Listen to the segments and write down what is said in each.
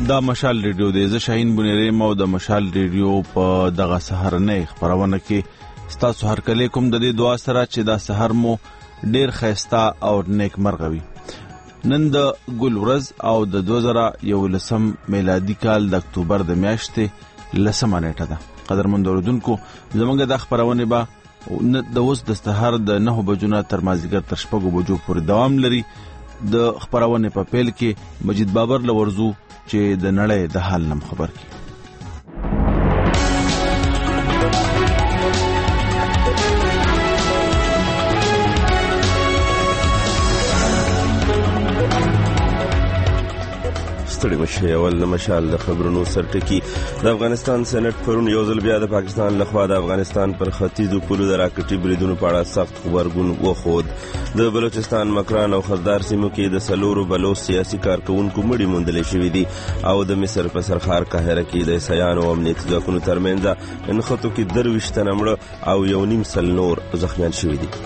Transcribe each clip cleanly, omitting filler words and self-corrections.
دا مشال ریډیو دی. زه شاهین بنيري مو د مشال ریډیو په دغه سحرنه خبرونه کې ستاسو هر کله کوم د دې دعا سره چې دا سحر مو ډیر خیستا او نیک مرغوي. نن د ګل ورځ او د 2011 میلادي کال د اکتوبر د میاشتې 10 نیټه ده. قدرمن اوریدونکو زمونږ د خبرونه به د اوس د سحر د 9 بجو نه تر مازیګر تر 6 بجو پورې دوام لري. د خبرونه په پیل کې مجید بابر لورزو چې د نړۍ د حال نم خبر کی. ستړي مشه اول مشال د خبرونو سرټکی. د افغانستان سېنات پرون یو ځل بیا د پاکستان لخوا د افغانستان پر ختیځو پولو د راکټي بریدونو په اړه سخت خبرګون وښود. د بلوچستان مکران او خزدار سیمو کې د سلورو بلوچ سیاسي کارکونکو مړي موندل شوې دي او د مصر په سرخار قاهره کې د عیسایانو او امنیتي ځواکونو ترمنځ انخطو کې 23 تنه مړه او 1.5 سل نور زخمیان شوي دي.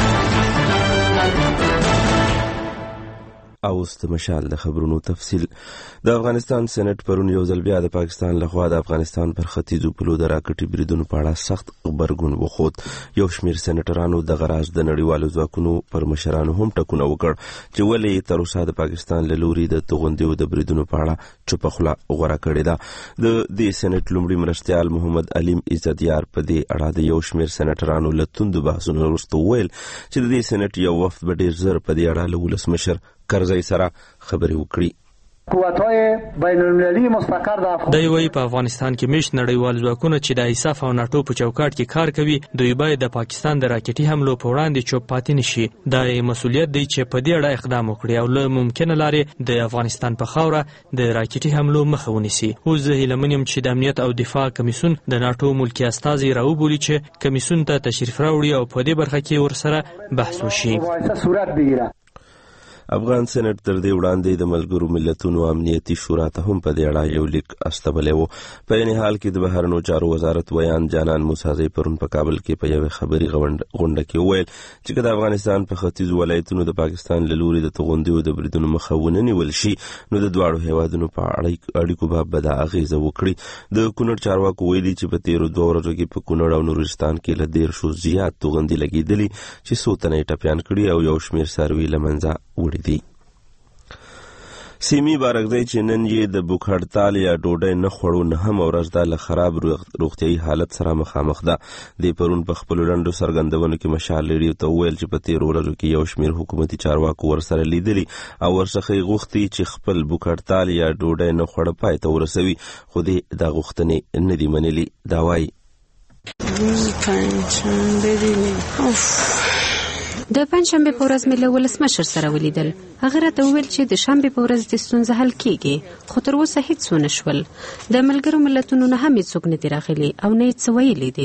او است مشال د خبرونو تفصیل. د افغانستان سېنات پرون یو ځل بیا د پاکستان لخوا د افغانستان پر ختیځو پولو د راکټي بریدونو په اړه سخت خبرګون وښود. یو شمېر سېناترانو د غراج د نړیوالو ځواکونو پر مشرانو هم ټکونه وکړ چې ولې تر اوسه د پاکستان له لوري د توغندیو د بریدونو په اړه چوپه خوله غوره کړې ده. د دې سېنات لومړي مرستیال محمد علیم عزتیار په دې اړه د یو شمېر سېناترانو له توندو بحثونو وروسته وویل چې د دې سېنات یو وفد به ډېر ژر په دې اړه له ولسمشر کرزی سره خبرې وکړي. قوت‌های بین‌المللي مستقر د دوی په افغانستان کې مش نړیوال ځواکونه چې د ایساف او ناتو په چوکاټ کې کار کوي دوی باید د پاکستان د راکټي حملو په وړاندې چوپ پاتې نشي. دا مسؤلیت دی چې په دې اړه اقدام وکړي او له ممکنه لارې د افغانستان په خاوره د راکټي حملو مخه ونیسي. اوس زه هیلمنیم چې د امنیت او دفاع کمیسیون د ناتو ملکی استازي راوبولي چې کمیسیون ته تشریف راوړي او په دې برخه کې ورسره بحث وشي. افغان سېنات تر دې وړاندې د ملګرو ملتونو امنیتي شورا ته هم په دې اړه یو لیک استولی و. په عین حال کې د بهرنیو چارو وزارت ویان جانان موسازی پرون په کابل کې په یوه خبري غونډه کې وویل چې د افغانستان په ختیځو ولایتونو د پاکستان له لوري د توغندیو د بریدونو مخه ونه نیول شي نو د دواړو هیوادونو په اړیکو به بده اغیزه وکړي. د کونړ چارواکو ویلي چې په تیرو 2 ورځو کې په کونړ او نورستان کې له 150 زیات توغندي لګېدلي چې څو تنه یې ټپیان کړي او یو شمېر څاروي له منځه وړي دي. سیمي بارکزی چې نن یې د بوک هړتال یا ډوډۍ نه خوړو نه هم ورځ ده له خراب روغتیایي حالت سره مخامخ ده. د پرون په خپلو لنډو څرګندونو کې مشال ریډیو ته وویل چې په تیرو ورځو کې یو شمېر حکومتي چارواکو ورسره لیدلي او ورڅخه یې غوښتي چې خپل بوک هړتال یا ډوډۍ نه خوړه پای ته ورسوي خو دې دا غوښتنې نه دي منلي. دا وایي د پنځشنبه په ورځ مې له ولسمشر سره ولیدل. هغه راته وویل چې د شنبه په ورځ د ستونزه حل کیږي خو تر اوسه هیڅ ونه شول. د ملګرو ملتونو نه هم هیڅوک نه دی راغلی او نه یې څه ویلي دي.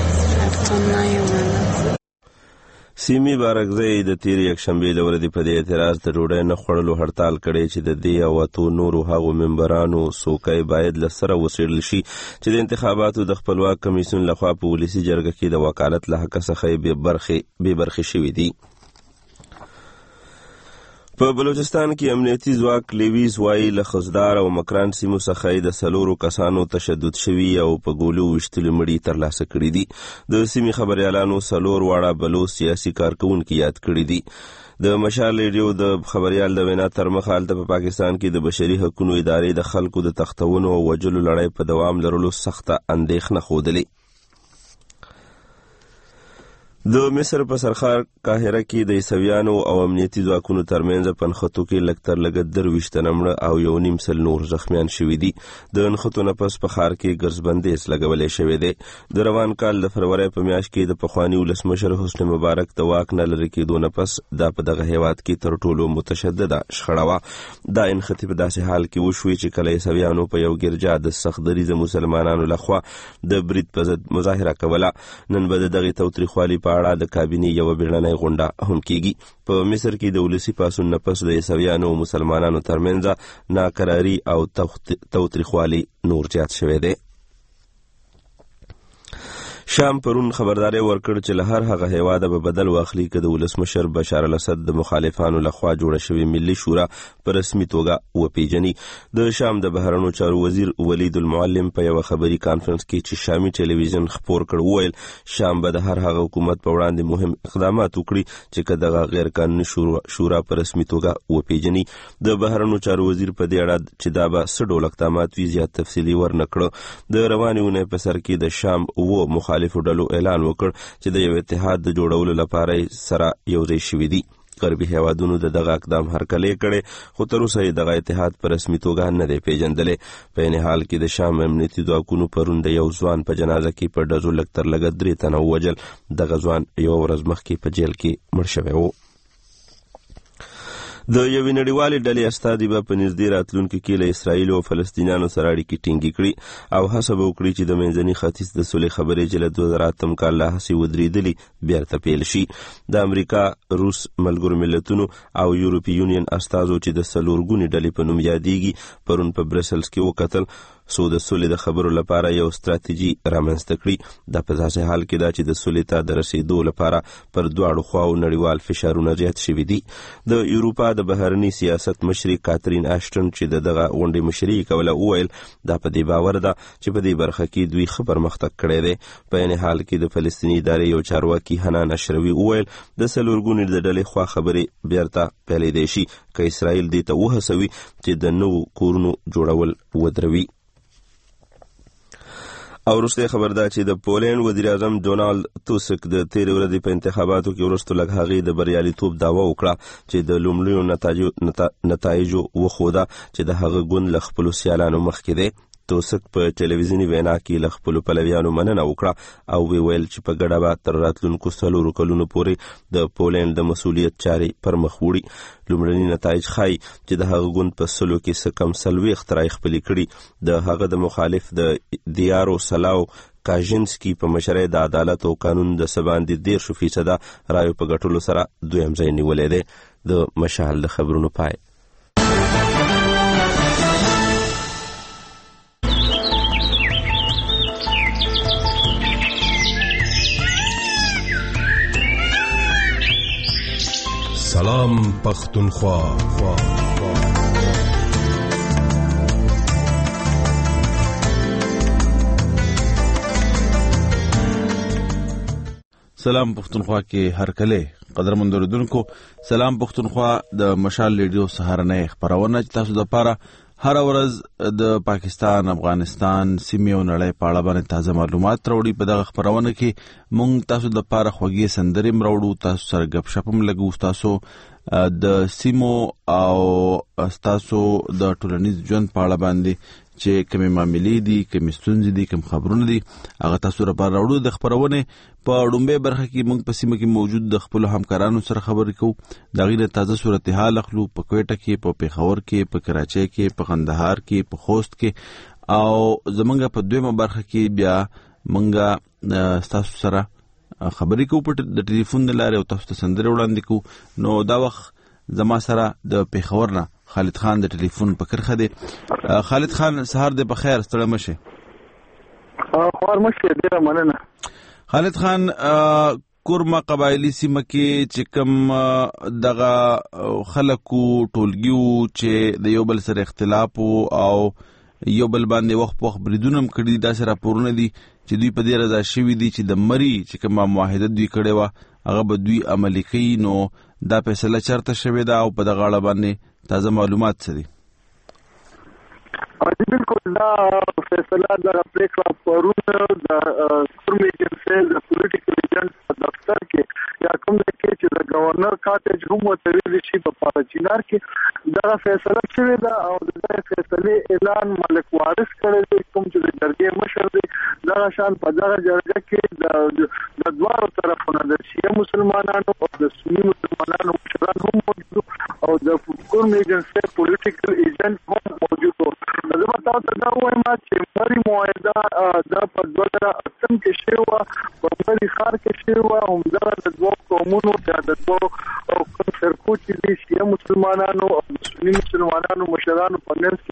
سیمي بارکزی د تیر یکشنبه له ورځې په دې اعتراض د ډوډۍ نه خوړلو هړتال کړی چې د دې او اتو نورو هغو ممبرانو څوکۍ باید له سره وڅېړل شي چې د انتخاباتو د خپلواک کمیسیون لخوا په ولسي جرګه کې د وکالت له حقه څخه بې برخې شوي دي. په بلوچستان کې امنیتي ځواک لیویز وایي له خزدار او مکران سیمو څخه د سلورو کسانو تشدد شوي او په ګولو ویشتلو مړي ترلاسه کړي دي. د سیمې خبریالانو 4 واړه بلوچ سیاسي کارکونکي یاد کړي دي. د مشال ریډیو د خبریال د وینا تر مخه هلته په پاکستان کې د بشري حقوقو ادارې د خلکو د تختونو او وجلو لړۍ په دوام لرلو سخته اندېښنه ښودلې. د مصر په سرخار قاهره کې د عیسویانو او امنیتي ځواکونو ترمنځ په نښتو کې لږ تر لږه 23 تنه مړه او 1.5 سل نور زخمیان شوي دي. د نښتو نه پس په ښار کې ګرځبندیز لګولی شوی دی. د روان کال د فروری په میاشت کې د پخواني ولسمشر حسني مبارک د واک نه لرې کېدو نه پس دا په دغه هیواد کې تر ټولو متشدده شخړه وه. دا انخطي په داسې حال کې وشوې چې کله عیسویانو په یو ګرجا د سخت دریځه مسلمانانو لخوا د برید په ضد مظاهره کوله. نن به د دغې تاوتریخوالي په اړه د کابینې یوه بیړنۍ غونډه هم کیږي. په مصر کې د ولسي پاڅون نه پس د عیسویانو او مسلمانانو ترمنځ ناکراري او تاوتریخوالي نور زیات شوی دی. شام پرون خبرداري ورکړ چې له هر هغه هیواده به بدل واخلي که د ولسمشر بشار الاسد د مخالفانو لخوا جوړه شوې ملي شورا په رسمي توګه وپیژني. د شام د بهرنیو چارو وزیر ولید المعلم په یو خبري کانفرنس کې چې شامي ټلویزیون خبر کړ وویل شام به د هر هغه حکومت په وړاندې مهم اقدامات وکړي چې کداغه غیر قانوني شورا په رسمي توګه وپیژني. د بهرنیو چارو وزیر په دې اړه چې دا به څه ډول اقدامات وي زیات تفصیلي ورنکړه. د روانې اونۍ په سر کې د شام مخالفو ډلو اعلان وکړ چې د یو اتحاد د جوړولو لپاره سره یوځای شوي دي. غربي هیوادونو دغه اقدام هرکلی کړي خو تر اوسه دغه اتحاد په رسمي توګه نه دی پیژندلی. په این حال کې د شام امنیتي ځواکونو پرون د یو ځوان په جنازه کې په ډزو لږ تر لږه 3 تنه ووژل. دغه ځوان یوه ورځ مخکې په جیل کې مړ شوی و. د یوې نړیوالې ډلې استازي به په نږدې راتلونکي کې له اسرائیل او فلسطینیانو سره اړیکې ټینګې کړي او هڅه به وکړي چې د منځني ختیځ د سولې خبرې چې له 2008 کال له هڅې ودرېدلې بیرته پیل شي. د امریکا، روس، ملګرو ملتونو او یورپي یونین استازو چې د څلورګونې ډلې په نوم یادېږي پرون په برسلز کې وکتل سو د سولې د خبرو لپاره یو ستراتیژي رامنځته کړي. دا په داسې حال کې دا چې د سولې ته د رسیدو لپاره پر دواړو خواو نړیوال فشارونه زیات شوي دي. د یوروپا د بهرني سیاست مشري کاترین اشټن چې دغه غونډې مشري کوله وویل دا په دې باور ده چې په دې برخه کې دوی ښه پرمختګ کړی دی. په این حال کې د فلسطیني ادارې یو چارواکي حنان اشروي وویل د څلورګونې د ډلې خوا خبرې بیرته پیلېدی شي که اسرائیل دې ته وهڅوي چې د نوو کورونو جوړول ودروي. او وروسته خبر ده چې د پولینډ وزیر اعظم ډونالد توسک د تیرې ورځې په انتخاباتو کې وروسته لږ هغې د بریالیتوب دعوه وکړه چې د لومړیو نتایجو وښوده چې د هغه ګوند له خپلو سیالانو مخکې دی. توسک په ټلویزیوني وینا کې له خپلو پلویانو مننه وکړه او ویل چې په ګډه به تر راتلونکو 4 کلونو پورې د پولینډ د مسؤلیت چارې پر مخ وړي. لومړني نتایج ښایي چې د هغه ګوند په 100 کې څه کم 40 رایې خپلې کړي. د هغه د مخالف د دیارو سلاو کاژنسکي په مشرۍ د عدالت او قانون د باندې 10% رایو په ګټلو سره دویم ځای نیولی دی. د مشال د خبرونو پای. سلام پختونخوا. سلام پختونخوا کې هرکله قدرمن اوریدونکو سلام پختونخوا د مشال ریډیو سهارنۍ خبرونه تاسو د پاره هر ورځ د پاکستان، افغانستان، سیمې او نړۍ په اړه باندې تازه معلومات راوړي. په دغه خبرونه کې مونږ تاسو د پاره خوږی سندرې مروړو، تاسو سره غپ شپ هم لګو، تاسو د سیمو او تاسو د ټولنیز ژوند په اړه باندې چې کومې معاملې دي، کومې ستونزې دي، کوم خبرونه دي هغه تاسو لپاره راوړو. د خبرونه په ډومبه برخه کې مونږ په سیمه کې موجود د خپل همکارانو سره خبرې کوو، د غیر تازه صورتحال اخلو په کوټه کې، په پیښور کې، په کراچۍ کې، په قندهار کې، په خوست کې او زمونږ په دویمه برخه کې بیا مونږ تاسو سره خبرې کوو په د ټلیفون لاره او تاسو ته سندرې وړاندې کوو. نو دا وخت زما سره د پیښور نه خالد خان د ټلیفون په کرخه دی. خالد خان سهار دې په خیر، ستړی مشه. خبر مشه ډیره مننه. خالد خان کورما قبایلی سیمه کې چې کوم دغه خلکو ټولګیو چې د یو بل سره اختلاف او یو بل باندې وخت په وخت بریدونه هم کړي، دا سره راپورونه دي چې دوی په دې رضا شوي دي چې د مری چې کومه معاهده دوی کړې وه هغه به دوی عملي کوي. نو دا فیصله چرته شوې ده او په دغه اړه باندې تازه معلومات څه دي؟ بالکل دا فیصله د پریکړه پرون د سورم ایجنسی د پولیټیکل ایجنټ په دفتر کې یا کوم ځای کې چې د گورنر کاټیج هم وتویل شي په پاراچینار کې دا فیصله شوې ده او د دې فیصلې اعلان ملک وارث کړی دی کوم چې د جرګې مشر دی. دا شان په دغه جرګه کې د دوه طرفونو د شیعه مسلمانانو او د سنی مسلمانانو مشران هم موجود او د سورم ایجنسی پولیټیکل ایجنټ هم موجود و. زه به تاسو ته دا وایم چې مری معاهده دا په 2008 کې شوې وه، په مری ښار کې شوې وه. همدغه د دوه قومونو یا د دوه کوم فرقو چې دي شیعه مسلمانانو او سني مسلمانانو مشرانو په منځ کې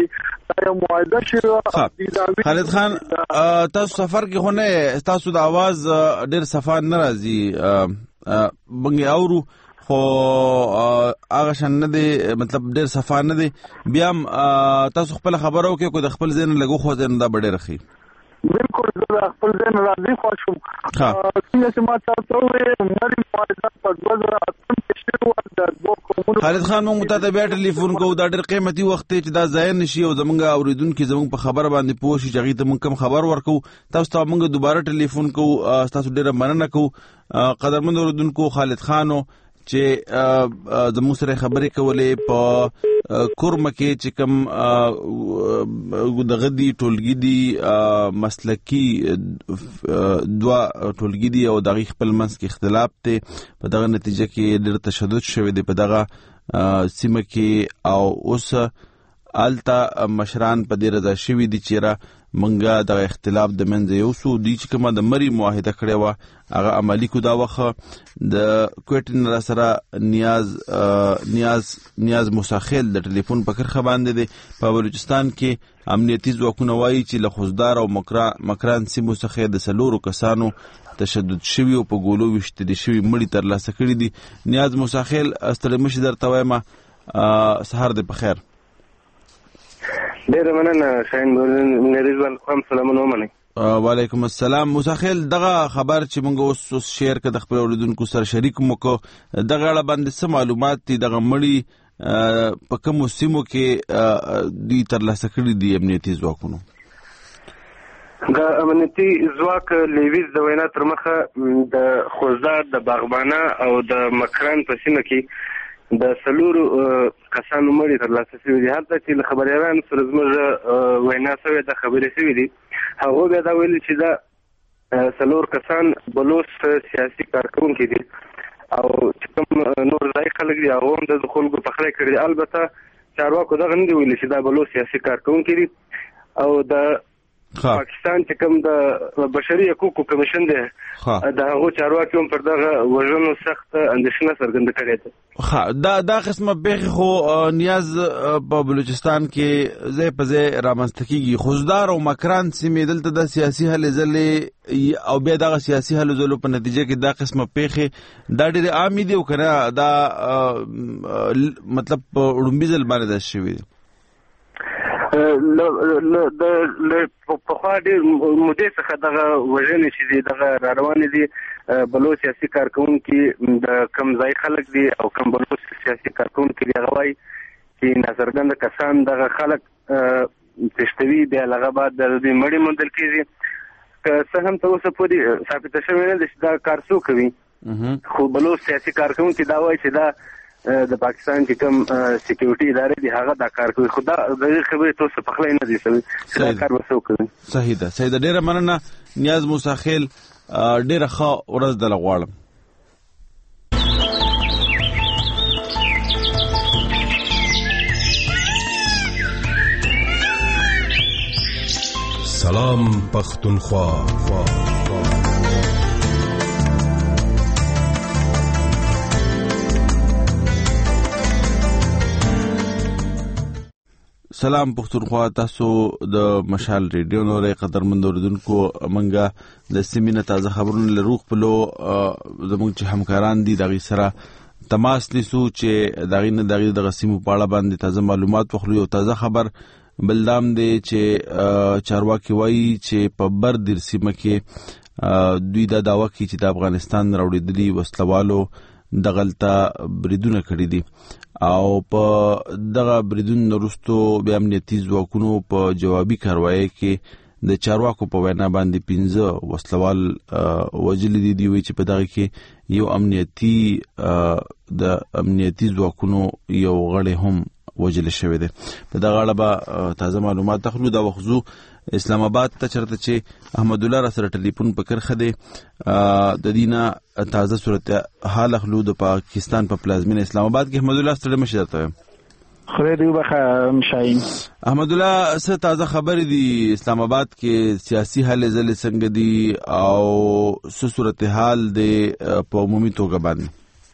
دا یو معاهده شوه. خالد خان تاسو سفر کې خو نه تاسو د आवाज ډېر صفا نه راځي بنګي اورو خو هغه شان نه دی مطلب ډېر صفا نه دی بیا تاسو خپل خبرو کې کو د خپل ذهن لګو خو ځین دا ډېر رخي بالکل زه خپل ځین راځي خو شم چې ما تاسو وې مری معاهده په 2008 کې شروع د دوه قومونو. خالد خان موږ ته بیا ټلیفون کوو دا ډېر قیمتي وخت چې دا ځای نشي او زمونږ اوریدونکو زمونږ په خبره باندې پوه شي چې هغې ته موږ کوم خبر ورکو تاسو ته موږ دوباره ټلیفون کوو تاسو ډېره مننه کوو قدرمن اوریدونکو خالد خانو چې زموږ سره خبرې کولې په کورمه کې چې کوم دغه دي ټولګي دي مسلکي دوا ټولګي دي او دغه خپل منځ کې اختلاف ته په دغه نتیجه کې ډېر تشدد شوی دی په دغه سیمه کې او اوس آلته مشران په دې رضا شوي دي چې منګه د اختلاف د منځ یو سو دي چې کومه د مری معاهده کړې و هغه عملی کو دا وخت د کوټین سره نیاز مساخیل د ټلیفون په کرخه باندې دي په بلوچستان کې امنیتي ځواکونه وایي چې له خوزدار او مکران سیمو څخه د سلورو کسانو تشدد شوی او په ګولو وشتل شوی مړی تر لاسه کړی دي. نیاز مساخیل استلم مش درته وایم سحر د بخیر. ډېر مننه شاین نریزوال خام سلامونه ومنئ. وعلیکم السلام. مساخیل دغه خبر چې موږ اوس شیر کړ د خپل اوریدونکو سره شریک مو کو دغه اړه باندې څه معلومات دي دغه مړی په کومو سیمو کې دوی ترلاسه کړي دي امنیتي ځواکونو؟ د امنیتي ځواک لیویز د وینا تر مخه د خوزدار د باغبانه او د مکران په سیمه کې د سلورو کسانو مړي ترلاسه شوي دي. هلته چې له خبریالانو سره زموږ وینا شوې ده خبرې شوې دي هغوی بیا دا ویلي چې دا څلور کسان بلوچ سیاسي کارکوونکي دي او چې کوم نور ځای خلک دي هغه هم د خلکو پخلی کړي دي. البته چارواکو دغه نه دي ویلي چې دا بلوچ سیاسي کارکوونکي دي او د پاکستان چې کوم د بشري حقوقو کمیشن دی د هغو چارواکي هم پر دغه وژنو سخت اندېښنه څرګنده کړې ده. دا قسمه پیښې خو نیاز په بلوچستان کې ځای په ځای رامنځته کېږي. خوزدار او مکران سیمې دلته د سیاسي هلې ځلې او بیا دغه سیاسي هلو ځلو په نتیجه کې دا قسمه پیښې دا ډېرې عامې دي او که نه دا مطلب په وړومبي ځل باندې داسې شوي دي؟ پخوا ډېر مودې څخه دغه وژنې چې دي دغه را روانې دي بلوچ سیاسي کارکوونکي د کم ځای خلک دي او کم بلوچ سیاسي کارکوونکي دي هغه وایي چې ناڅرګنده کسان دغه خلک تښتوي بیا له هغه بعد د دوی مړي موندل کېږي. که څه هم تر اوسه پورې ثابته شوې نه ده چې دا کار څوک کوي خو بلوچ سیاسي کارکوونکي دا وایي چې دا د پاکستان چې کوم سکیورټي ادارې دي هغه دا کار کوي خو دا د خبرې تاسو په خله نه دي شوی چې دا کار وسو کوي. صحیح ده ډېره مننه نیاز مساخیل ډېره ښه ورځ دله غواړم. سلام پختونخوا. سلام پختونخوا. تاسو د مشال ریډیو نورې قدرمند اوریدونکو منګه د سیمینه تازه خبرونه لرو خپلو زموږ چې همکاران دي دغې سره تماس نیسو چې دغې دغه سیمو په اړه باندې تازه معلومات واخلو. یو تازه خبر بلدام دی چې چارواکي وایي چې په بردیر سیمه کې دوی دا دعوه کوي چې د افغانستان راوړېدلي وسلوالو دغلته بریدونه کړي دي او په دغه بریدونو وروستو بیا امنیتي ځواکونو په جوابي کاروایۍ کې د چارواکو په وینا باندې 15 وسلوال وژلي دي. دوی چې په دغه کې یو د امنیتي ځواکونو یو غړی هم وژل شوی دی. په دغه اړه به تازه معلومات اخلو. دا وخت زو اسلام آباد ته چرته چې احمد الله را سره ټلیفون په کرخه دی د دینه تازه صورت حال اخلو د پاکستان په پلازمینه اسلام آباد کې. احمد الله ستړي مشه درته خدای دې وبخښه شاهین. احمد الله څه تازه خبرې دي اسلام آباد کې سیاسي هلې ځلې څنګه دي او څه صورت حال دی په عمومي توګه باندې؟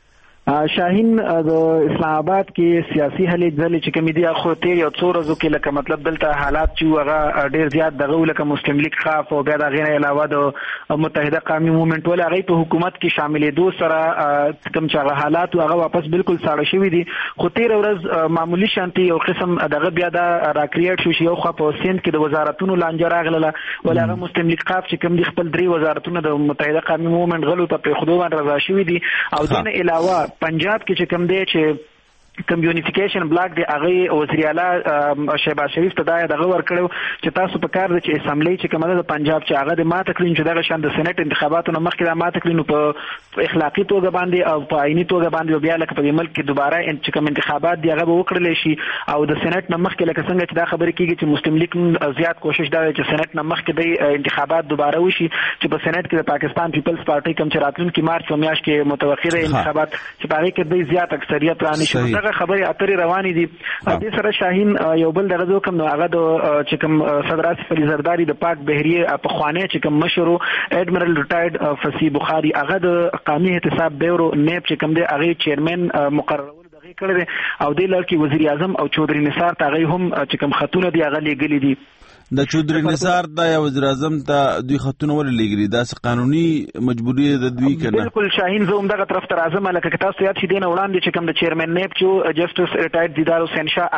شاهین د اسلام آباد کې سیاسي هلې ځلې چې کوم دي خو تیر یو څو ورځې کې لکه مطلب دلته حالات چې هغه ډیر زیات دغه لکه مسلم لیگ خاف او بیا د غیر علاوه د متحده قومي موومېنټ ول هغه په حکومت کې شاملېدو سره کوم چې هغه حالات هغه واپس بالکل ساړه شوي دي. خو تیر ورځ معمولی شانتي یو قسم دغه بیا دا راکریټ شو چې یو خو په سند کې د وزارتونو لانجه راغله ول هغه مسلم لیگ خاف چې کوم دي خپل 3 وزارتونه د متحده قومي موومېنټ غلو ته خودو باندې رضا شوي دي او دین علاوه پنجاب کې چې کوم دی چې کمیونیفیکیشن بلاک دی هغه وزیر اعلی شهباز شریف ته دا دغه ورکړو چې تاسو په کار د چې اسمبلی چې کومه د پنجاب چې هغه د ماته کړین چې دغه شان د سېنات انتخاباتو نه مخکې د ماته کړین په اخلاقی توګه باندې او په عیني توګه باندې بیا لکه په ملک کې دوباره چې کوم انتخابات دی هغه وکړل شي او د سېنات نه مخکې لکه څنګه چې دا خبره کیږي چې مسلم لیگ زیات کوشش دا چې سېنات نه مخکې د انتخابات دوباره وشي چې په سېنات کې د پاکستان پیپلز پارټي کوم چې راتلونکي مارچ په میاشت کې متوقع انتخابات چې باغې کې د زیات اکثریت رانه شي دغه خبره اترې روانې دي. دې سره شاهین یو بل دغه کوم هغه د چې کوم صدر آصف علي زرداری د پاک بحریه په خوانه چې کوم مشر اډمرل ریټایرډ فصیح بخاری هغه د قومي احتساب بیورو نیب چې کوم دی هغه چیرمن مقررول دغه کړی او د لړکی وزیر اعظم او چودري نثار ته هغه هم چې کوم خطونه دی هغه لګلې دي. د چودري نثار د وزیر اعظم ته دوی خطونه ول لګري دا قانوني مجبوری د دوی کنه. بالکل شاهین زه هم دغه طرف ته راځم لکه تاسو یاد شې دینه وړاندې چې کوم د چیرمن نیب چې جسټس ریټایرډ دیدار حسین شاه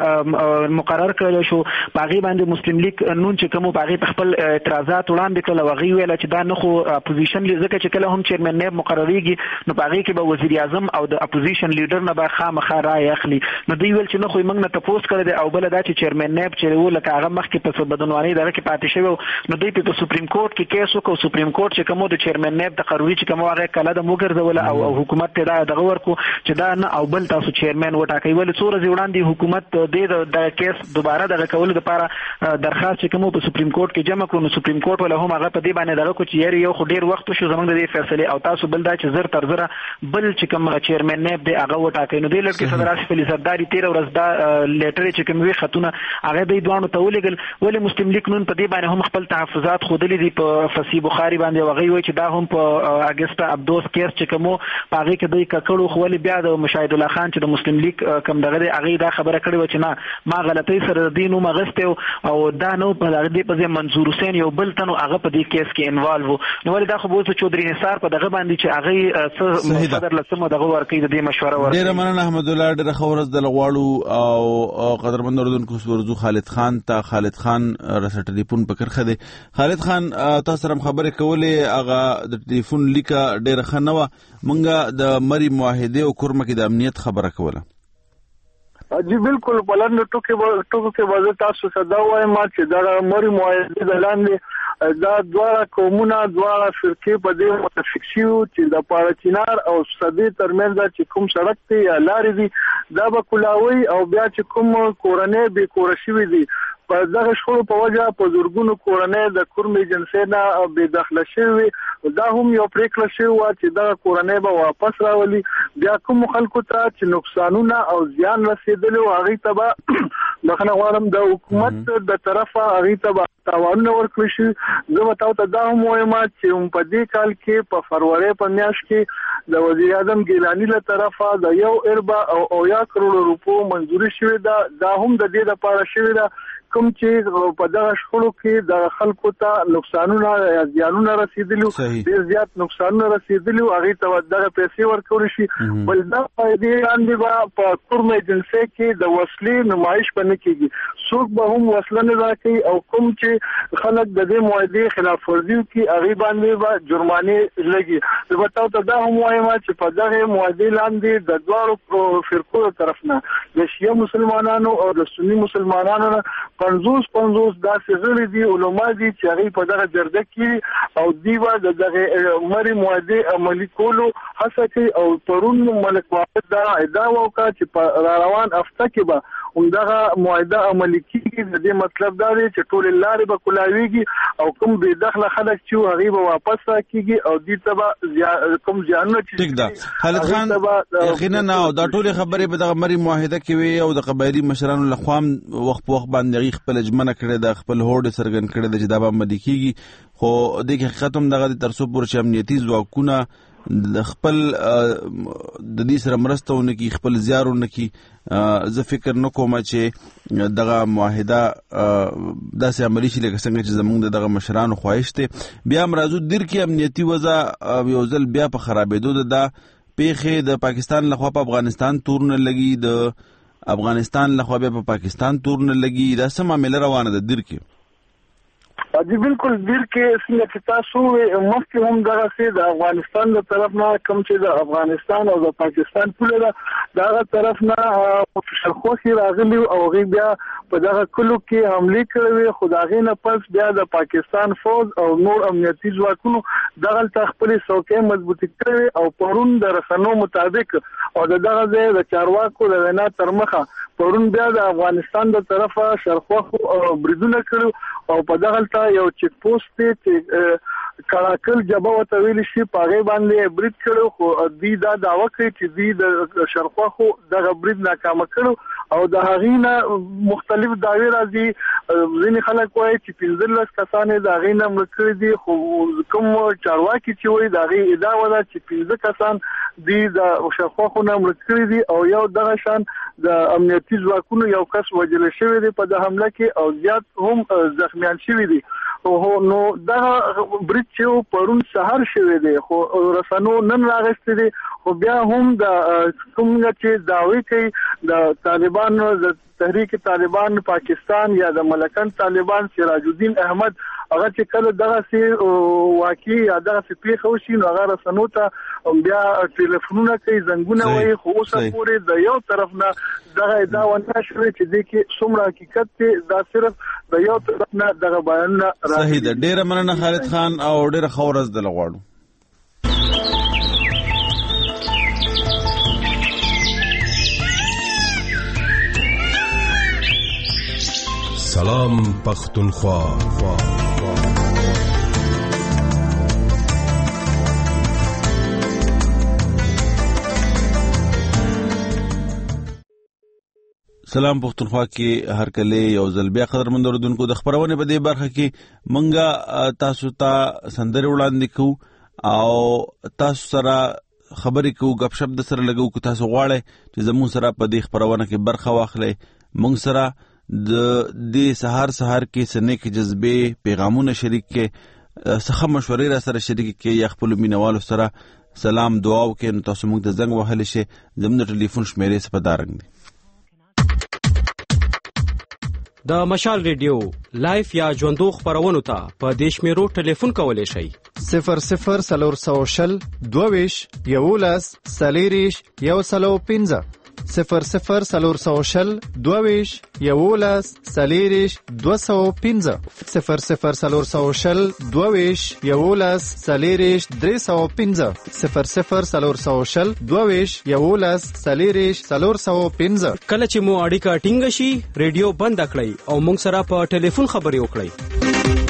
هغه مقرر کړل شو باغی باندې مسلم لیگ نون چې کوم باغی په خپل اعتراضات وړاندې کړل او غي ویل چې دا نه خو اپوزیشن ځکه چې کله هم چیرمن نیب مقرریږي نو باغی کې به وزیر اعظم او د اپوزیشن لیډر نه به خامخا رائے اخلي نو دوی ویل چې نه خو موږ نه تاسو کړی او بل دا چې چیرمن نیب چې لکه هغه مخکې په بدنوانی دغه کې پاتې شوی نو دوی په سپریم کورټ کې کیس وکړ سپریم کورټ چې کوم د چیرمن نیب د قانوني چې کوم هغه کله د موګرځول او حکومت ته دا دغه ورکو چې دا نه او بل تاسو چیرمن وټاکي ول څو ورځې وړاندې حکومت د کیس دوباره دغه کول لپاره درخواست چې کوم په سپریم کورټ کې جمع کړو نو سپریم کورټ ولا هم هغه په دې باندې دغه کو چې یو خو ډیر وخت شو زمونږ د فیصله او تاسو بل دا چې زر تر زر بل چې کوم چیرمن نیب دی هغه وټاکي نو د لړکی صدر آصف علي زرداری 13 ورځ دا لیټر چې کوم وی خطونه هغه د دوانو ته ولګل ولې مسلم لیگ نن په دې باندې هم خپل تحفظات خودلې دي په فصیح بخاری باندې وغي وای چې دا هم په اگست عبدوس کیس چې کوم پاغي کې دوی ککړو خو ولې بیا د مشاهد الله خان چې د مسلم لیگ کم دغه هغه دا خبره کړې و چې نه ما غلطي سره دینو مغسته او دا نو په دې په منظور حسین یو بل تنو هغه په دې کیس کې انوالو نو ولې دا خو بوته چودري نثار په دغه باندې چې هغه صدر لسمه دغه ورکې د دې مشوره ورکې. ډیر مننه احمد الله ډیر خبرز د لغواړو او قدرمن اردوونکو ورزو خالد خان رسټ ټلیفون پکړ خده. خالد خان تاسو سره خبرې کولې هغه د ټلیفون لیکه ډېر خنوه مونږه د مری معاهده او کورمه کې د امنیت خبره کوله. جی بالکل بلند ټکو کې وځه تاسو صدا وایم چې دا مری معاهده د لاندې دا دواړه قومونه دواړه فرقې په دې متفق شي چې د پاړچینار او صدې ترمنځ چې کوم سړک ته یا لارې دي دا به کلاوي او بیا چې کوم کورنۍ به کورشي دي په دغه شخړو په وجه په زورګونو کورنۍ د کورم ایجنسی نه بې دخله شوي دا هم یو پریکړه شوې وه چې دغه کورنۍ به واپس راولي بیا کوم خلکو ته چې نقصانونه او زیان رسېدلی و هغوی ته به بخښنه غواړم د حکومت د طرفه هغوی ته به تاوانونه ورکړل شي. زه به تاسو ته دا هم وایم چې په دې کال کې په فروری په میاشت کې د وزیر اعظم ګیلاني له طرفه د 1.2 کروڑ روپو منظوري شوې ده دا هم د دې لپاره شوې ده کوم چې په دغه شخړو کې د خلکو ته نقصانونه یا زیانونه رسیدلي ډېر زیات نقصانونه رسیدلي هغه ته دغه پیسې ورکول شي بل دا فائدې باندې به په کورم ایجنسی کې د وسلې نمایش پنه کیږي څوک به هم وسله نه راکړي او کوم چې خلک د دې معاهدې خلاف ورزي کوي هغه باندې به جرمانه لګي. زه تاسو ته دا هم وایم چې په دغه معاهدې لاندې د دوه فرقو طرف نه د شیعه مسلمانانو او د سنی مسلمانانو 50 داسې غړي دي علما دي چې هغه په دغه جرګه کې او دیوا دغه مری معاهده عملی کولو هڅه کوي او پرون ملک واحد دا ادعا وکړه چې په روان هفته کې به همدغه معاهده عملی کیږي. د دې مطلب دا دی چې ټول لارې به کولاویږي او کوم بې دخله خلک چې هغه به واپس راکېږي او دې ته به کوم ځانونه چې ټیک ده. خالد خان یقینا نو دا ټول خبرې په دغه مری معاهده کې وي او د قبایلی مشرانو لخوا وخت په وخت باندې خپل جمنه کړي د خپل هوډ سرګن کړي د جدابه مدي کیږي خو د حقیقت هم دغه ترسو پر چې امنیتي ځواکونه د خپل د دې سره مرسته ونکي خپل زیار ونکي زه فکر نه کوم چې دغه معاهده داسې عملي شي لکه څنګه چې زموږ دغه مشرانو خواهش دی. بیا هم راځو دیر کې امنیتي وضع یو ځل بیا په خرابېدو ده پیښې د پاکستان لخوا په افغانستان تورونه لګي د افغانستان لخوا بیا په پاکستان تورونه لګي دا څه معامله روانه ده دیر کې؟ جی بالکل دیر کې څنګه چې تاسو مخکې هم دغه سي د افغانستان د طرف نه کوم چې د افغانستان او د پاکستان پوله ده دغه طرف نه شرخوخي راغلي او غي بیا په دغه کلو کې حمله کړې خو دغه نه پس بیا د پاکستان فوج او نور امنیتي ځواکونو دغه خپل څوکۍ مضبوطی کړې او پرون د رسنو مطابق او دغه د چارواکو د وینا تر مخه پرون بیا د افغانستان د طرفه شرخوخ بریدونه کړو او په دغه یو چیک پوسټ ته کلاکل جبه وتویل شي پاغه باندې برید کړو خو دوی دا داوا کوي چې دوی د شرخوخو دغه برید ناکام کړو او د هغینه مختلف داوی راځي ځینې خلک وایي چې 15 کسانې د هغینه مړ دي خو کوم چارواکي چې وایي د هغې ادعا وده چې 15 کسان دوی د شرخوخو نه مړ دي او یو دغه شان د امنیتي ځواکونو یو کس وژل شوی دی په د حمله کې او زیات هم زخمیان شوی دي. نو دغه برید چې پرون سهار شوی دی خو رسنو نن راغستې دي خو بیا هم د کومه چې داوی کوي د طالبان د تحریک طالبان پاکستان یا د ملکن طالبان سراج الدین احمد هغه چې کله دغه سي واقعي یا دغه سي پیښه وشي نو هغه رسنو ته بیا ټلیفونونه کوي زنګونه وایي خو اوسه پورې د یو طرف نه دغه ادعا ونه شوې چې د کې څومره حقیقت دی دا صرف د یو طرف نه دغه بیان صحیح ده. ډیره مننه خالد خان او ډیره خورز د لغواړو. سلام پختونخوا. سلام پختونخوا کې هر کله یو ځل بیا قدرمن اوردونکو د خبرونه په دې برخه کې منګه تاسو ته سندره وړاندې کوو او تاسو سره خبرې کوو غپ شپ د سره لګو کو تاسو غواړئ چې زموږ سره په دې خبرونه کې برخه واخلئ موږ سره د دې سهار کې سنې کې جذبه پیغامونه شریک کې څخه مشورې را سره شریک کې یا خپل مینوالو سره سلام دعا وکړئ نو تاسو موږ د زنګ وهلی شئ زموږ ټلیفون شمیرې سپدارنګ دي د مشال ریډیو لایف یا ژوندو خبرونو ته په دیش میرو ټلیفون کولی شئ 00 22 11 سلیریش 115 00 22 11 سلیریش 215 00 22 11 سلیریش 315 00 22 11 سلیریش 415 کله چې مو اړیکه ټینګ شي ریډیو بند کړئ او موږ سره په ټلیفون خبرې وکړئ.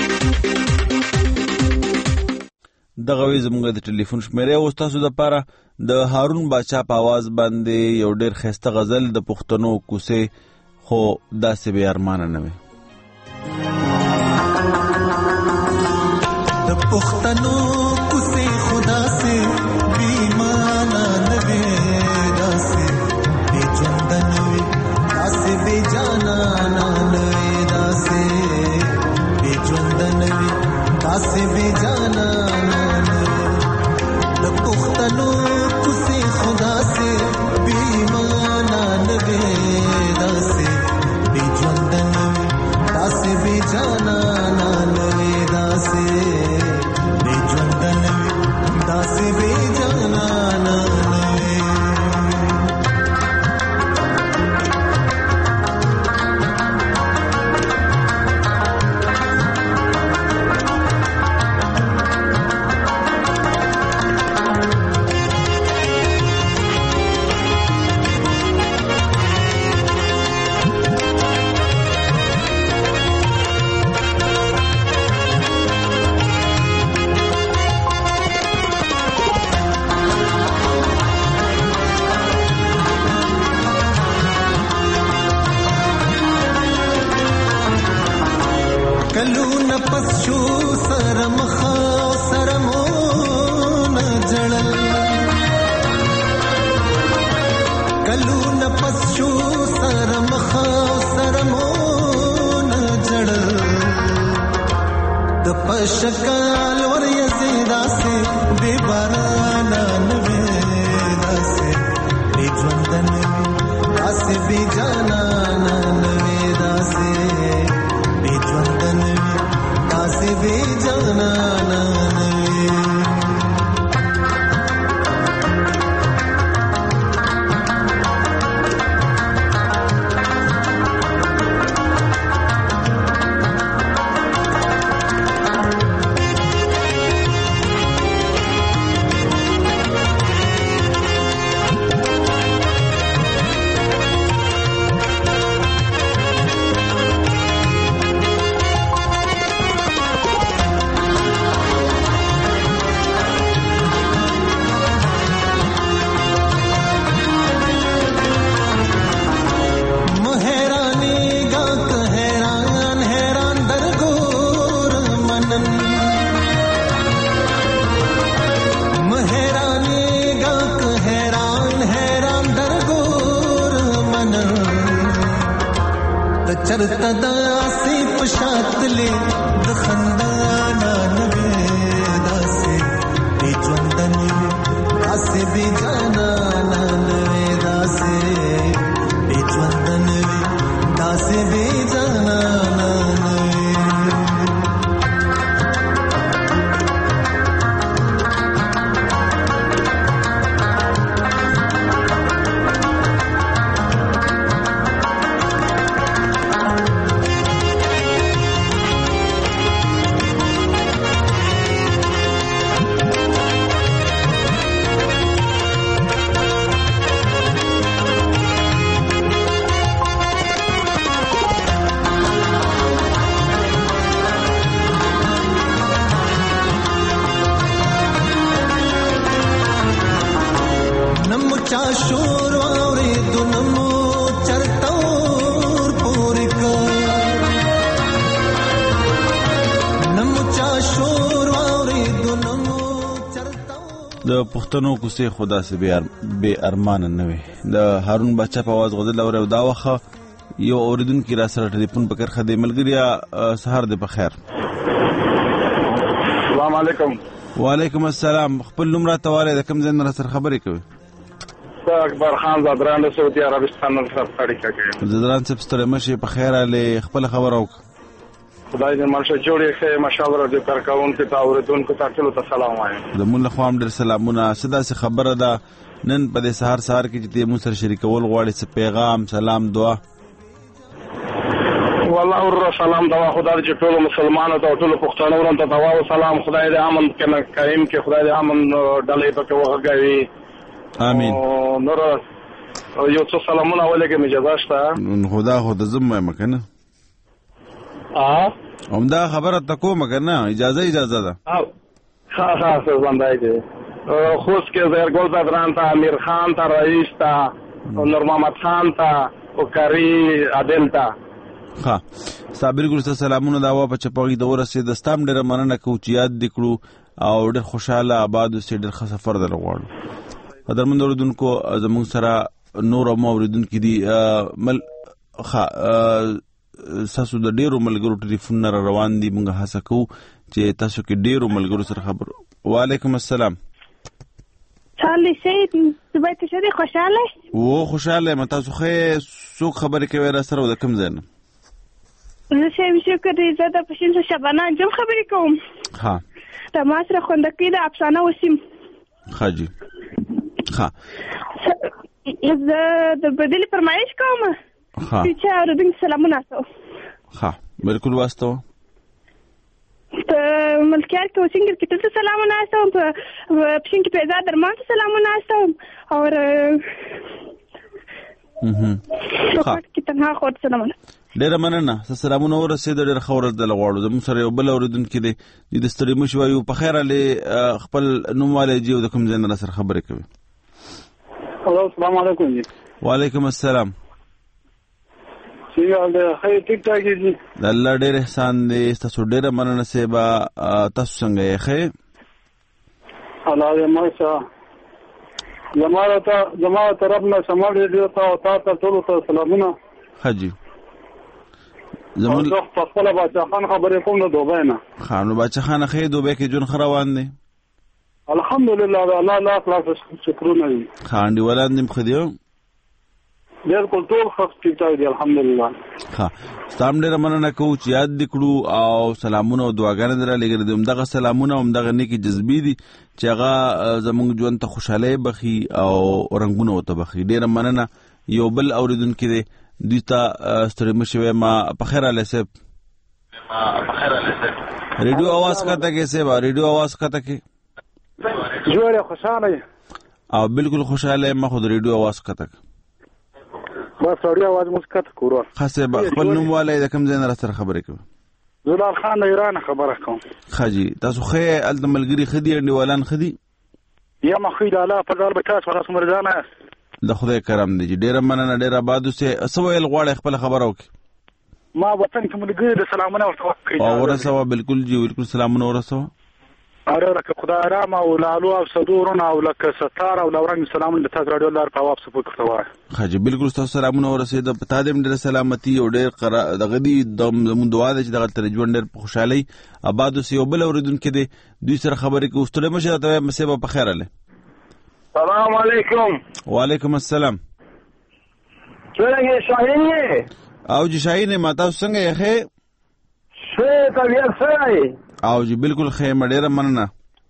دغه وی زموږ د ټلیفون شمیرې او تاسو د لپاره د هارون باچا په आवाज باندې یو ډېر خسته غزل د پښتنو کوسه خو داسې به ارمان نه وي د پښتنو کوسه خدا سے بیمانه نه وي داسې بے ژوند نه وي داسې بے جانا نه وي داسې بے ژوند نه وي داسې بے جانا پختنو کسی خدا سے بیمانا نوے داسے بی جوندن داسے بی جانا نوے داسے بی کلونه پس شو سره مخه سره مون جړل د پشکال ور یزیدا سي بے بارانا نوې داسې بے ژوندن داسې بے جانا نوې داسې بے ژوندن داسې بے جانا چرتا داسې پشاتلې د خندانا نوې داسې بې ژوندن داسې بې جانا نوې داسې بې ژوندن داسې بې جانا شور واوري دنمو چرتور پوری کو نمو چا شور واوري دنمو چرتور د پښتنو کوسه خدا سي بے ارمان نه وي د هارون بچا په आवाज غدل او دا وخه یو اوریدونکو را سره ټلیفون پکړ خدای ملګریا سحر دې په خیر. السلام علیکم. وعلیکم السلام. خپل نوم را تواله د کوم ځای نه سره خبرې کوي؟ اکبر خان زادران د سعودي عربستان سره اړیکه کوي. زادران څه ستړي مشه په خیر علي خپل خبر او خدای دې مرشه جوړې ښه مشاوره دې کارکون کې تاوردونکو ته ټول ته سلام وایم. زمون له خوام ډېر سلامونه. صدا سي خبره ده نن په دې سحر کې چې مو سره شریکول غواړي څه پیغام سلام دعا. والله ور سلام دعا خدای دې ټول مسلمانانو ته ټول پښتنو ورته دعا او سلام خدای دې امن کریم کې خدای دې امن ډلې پکې وغږوي. امين. نور یو څه سلامونه ولګم اجازه شته؟ خدا زم مکنه همدا خبره تکو مکنه اجازه ده. ها څه باندې دي خوش کې زرګل زادران ته امیر خان ته رئیس ته نور محمد خان ته او کری عادل ته ها صابر ګل سلامونه دا و په چپاغي د ورسې د ستام ډېر مننه کو چې یاد دکړو او ډېر خوشاله آباد اوسې ډېر ښه سفر درغواړو. قدرمن اوریدونکو زموږ سره نور اوریدونکو دي ساسو د ډیرو ملګرو ټلیفون را روان دي. موږ هڅه کوو چې تاسو کې ډیرو ملګرو سره خبر. وعلیکم السلام. چالي سید زبې ته شری خوشاله خوشاله مته خو څو خبرې کوي را سره د کوم ځای نه زه شکر دې زړه په شین شبانه جام خبرې کوم. ها تماس را خوندکې د افسانه وسیم خاجي ها زه د بدیل فرمایش کوم. ها چې اوریدونکو سلامونه تاسو. ها بالکل واسطه په ملکیار کې وسنګر کې ته سلامونه تاسو په پښین کې پیدا درمان سلامونه تاسو او ها کې تنها خو سلامونه ډېر مننه. سلامونه ورسېد ډېر خبر د لغواړو زموږ سره یو بل اوریدونکو دی د ستړي مشو یو په خیر علي خپل نومواله جیو د کوم ځای نه سره خبرې کوي. السلام علیکم. وعلیکم السلام. خیر ټیک ټاک دي. الله ډېر احسان دی. تاسو ډېر مننه سیبا تاسو څنګه یې؟ خیر الله دې ماشا زما طرف نه سماج ریډیو ته او تاسو ټول ته سلامونه. حاجی زمون په خپل باچا خان خبرې کوم نو دوبه نه. خانو باچا خان خې دوبه کې جون خروان دي. الحمدلله الله لا خلاص شکرونه دي. خان دی ولان دم خدیو. بالکل ټول خاص ټیک ټاک دي الحمدلله. ها ستام ډیر مننه کوم چې یاد دکړو او سلامونه او دعاګانې درا لګر دي. همدغه سلامونه همدغه نیکی جذبې دي چې هغه زموږ ژوند ته خوشاله بخي او رنگونه وته بخي. ډیر مننه. یو بل اوریدونکو دي دوی ته ستړي مشوي ما په خیر علي صاحب. ریډیو आवाज کته کې سه ریډیو आवाज کته کې جوړه خوشاله او بالکل خوشاله ما خود ریډیو आवाज کته بس اوري आवाज مسکت کورو خاصه خپل نوم والي د کوم ځای نه سره خبرې کوم. زلال خان ایران خبره کوم. خاجي تاسو خې ال ملګری خدي انډیوالان خدي یا مخې د الله په ځال بچاس ورس مرزانه د خدای کرم دی. ډیر مننه. ډیر آبادو سه سوال غواړي خپل خبرو کې ما وطن کې ملګری د سلامونه ورته او ورسوه. بالکل جی بالکل سلامونه ورسوه. اره لکه خدای آرام او لالو او صدورون او لکه ستار او لورنګ سلامونه د تاسو رادیو لار په واپس پکړه وای. خاجي بالکل تاسو سلامونه ورسید. پتا دې ډېر سلامتی او ډېر دغه دي زمون دعا ده چې دغه تر ژوند ډېر په خوشحالي آبادو سی او بل اوریدونکو دي دوی سره خبرې کوي. استله مشه ته مسیبه په خیر اله. السلام علیکم. وعلیکم السلام. څنګه شاهین یې او جی شاهین ما تاسو څنګه یې خې څه طبیعت سره او جی بالکل خې مډېره مننه.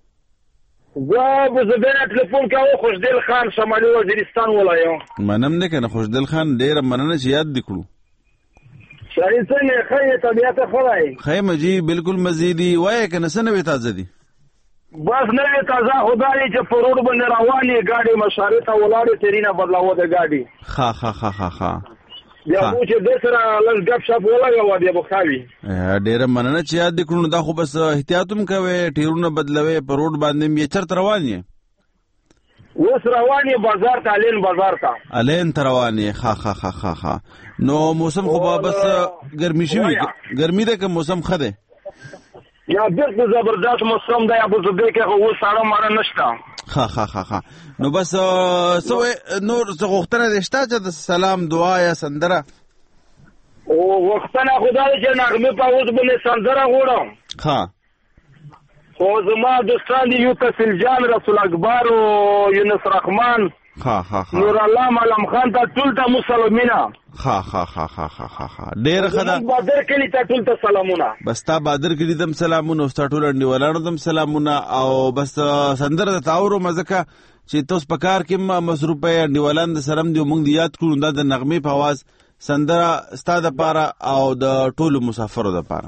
زه به ټلیفون کوم خوشدل خان شمالي وزیرستان ولایو. منم نه کنه خوشدل خان ډېر مننه چې یاد دکړو. شاهین څنګه خې طبیعت خورای خې مجي بالکل مزيدي وای کنه سنوي تازه دي بس نه تازه خدای چې پرور باندې رواني گاډي مشارې ته ولاړې تیرینه بدلاوه د گاډي. ها ها ها ها ها بیا خو چې د سره لږ غب شپ ولګاوه بیا بخاوي. ډېر مننه چې یاد دکړو. دا خو بس احتیاطوم کوي ټیرونه بدلوي پر روډ باندې یې چرته روان یې اوس روان یې بازار ته الین بازار ته الین ته روان یې. ها ها ها ها ها نو موسم خو بس ګرمي شوی ګرمي ده که موسم خده یا بالکل زبردست موسم ده. ابو ظبي کې خو ساړه ماره نشته. ها ها ها ها نو بس سوې نور څه غوښتنه دې شته چې د سلام دعا یا سندره او وختونه خدای چې نغمه په اوس باندې سندره غوړم. ها خو زما دوستان دي یوسف جان رسول اکبر او یونس رحمان ها ها ها نور الله ملام خان ته ټول ته مسلمانینا. ها ها ها ها ها ها ډېر خدا بادر کلی ته ټول ته سلامونه. بس تا بادر کلی دم سلامونه او ستا ټول انډیوالانو دم سلامونه او بس سندره تاورو مزکه چې تاسو په کار کې مصروف یې انډیوالان د سرم دی مونږ یاد کړو دا د نغمه په आवाज سندره ستا د پاره او د ټولو مسافرو د پاره.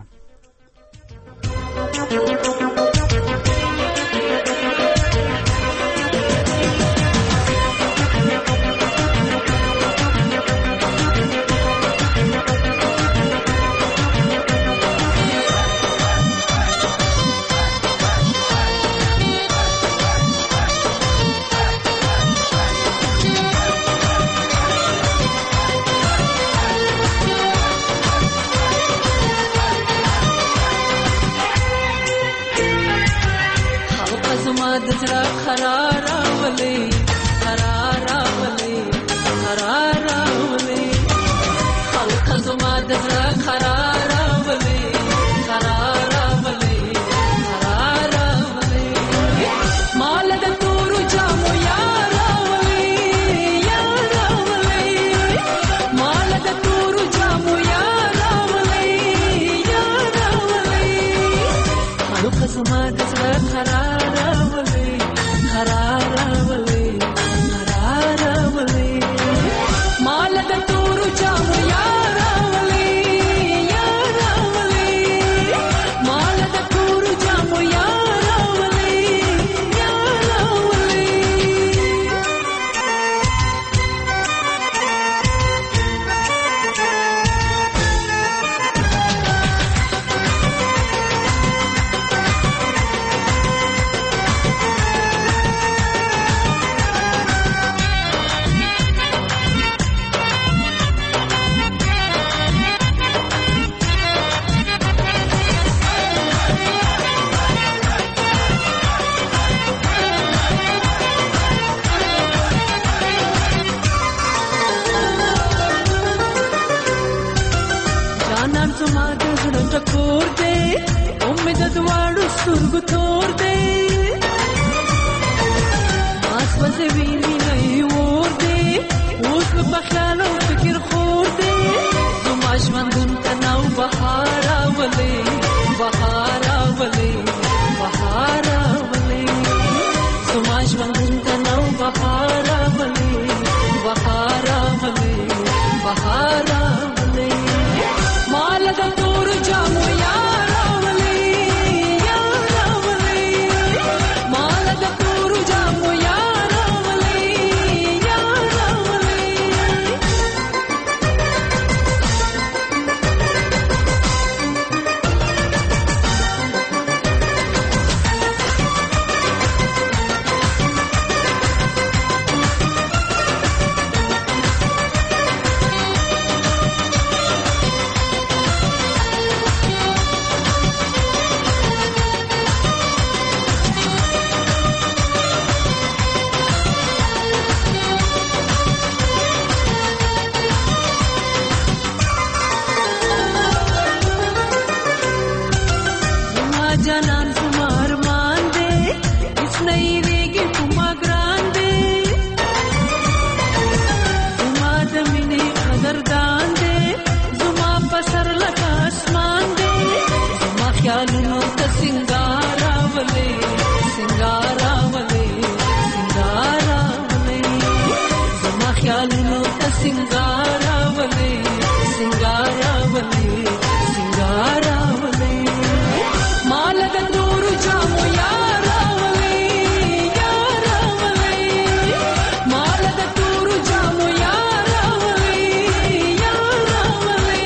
خیالونو ته سنگاراولې سنگاراولې سنگاراولې مال د نور جامو یاراولې یاراولې مال د نور جامو یاراولې یاراولې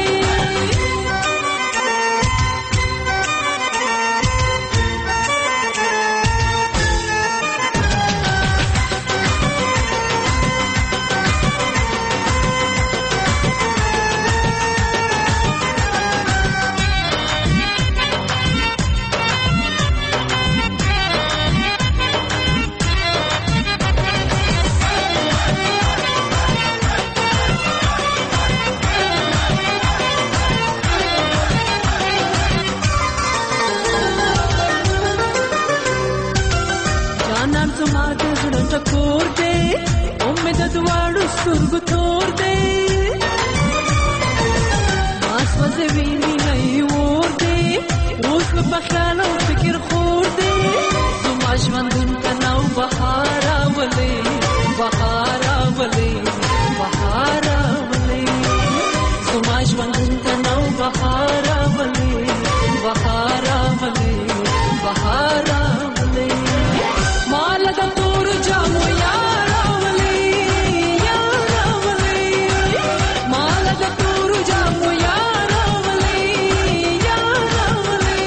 ټکور دے امید دواړو سترګو تور دے ماس وځي ویني نه ور دے اوس په خیال او فکر خور دے زما ژوندون ته نو بهار ولې بهار ولې بهار ولې زما ژوندون ته نو بهار ولې بهار ولې بهار ولې مال د تور جامو یاراولې یاراولې مال د تور جامو یاراولې یاراولې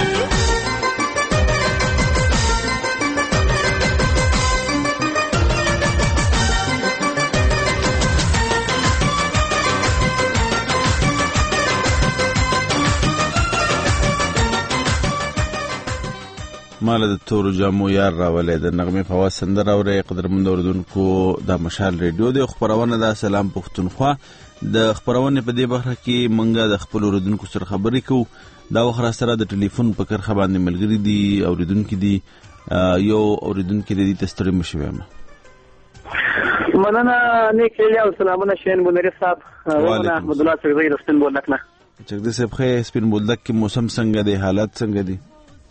مال د تور جامو یار راولې د نغمه فواز سندره اورې قدرمن اوردونکو د مشال ریډیو د خبرونه د سلام پښتونخوا د خبرونه په دې برخه کې منګه د خپل اوردونکو سره خبرې کوو دا وخت سره د ټلیفون په کرخه باندې ملګری دي اوردونکو دي یو اوردونکو دي تستری مشوي ما مننه نیک یا سلامونه شین بنری صاحب وانا احمد الله چغدی رستن بولنه چغدی صاحب خې سپین بولدک کې موسم څنګه دی حالت څنګه دي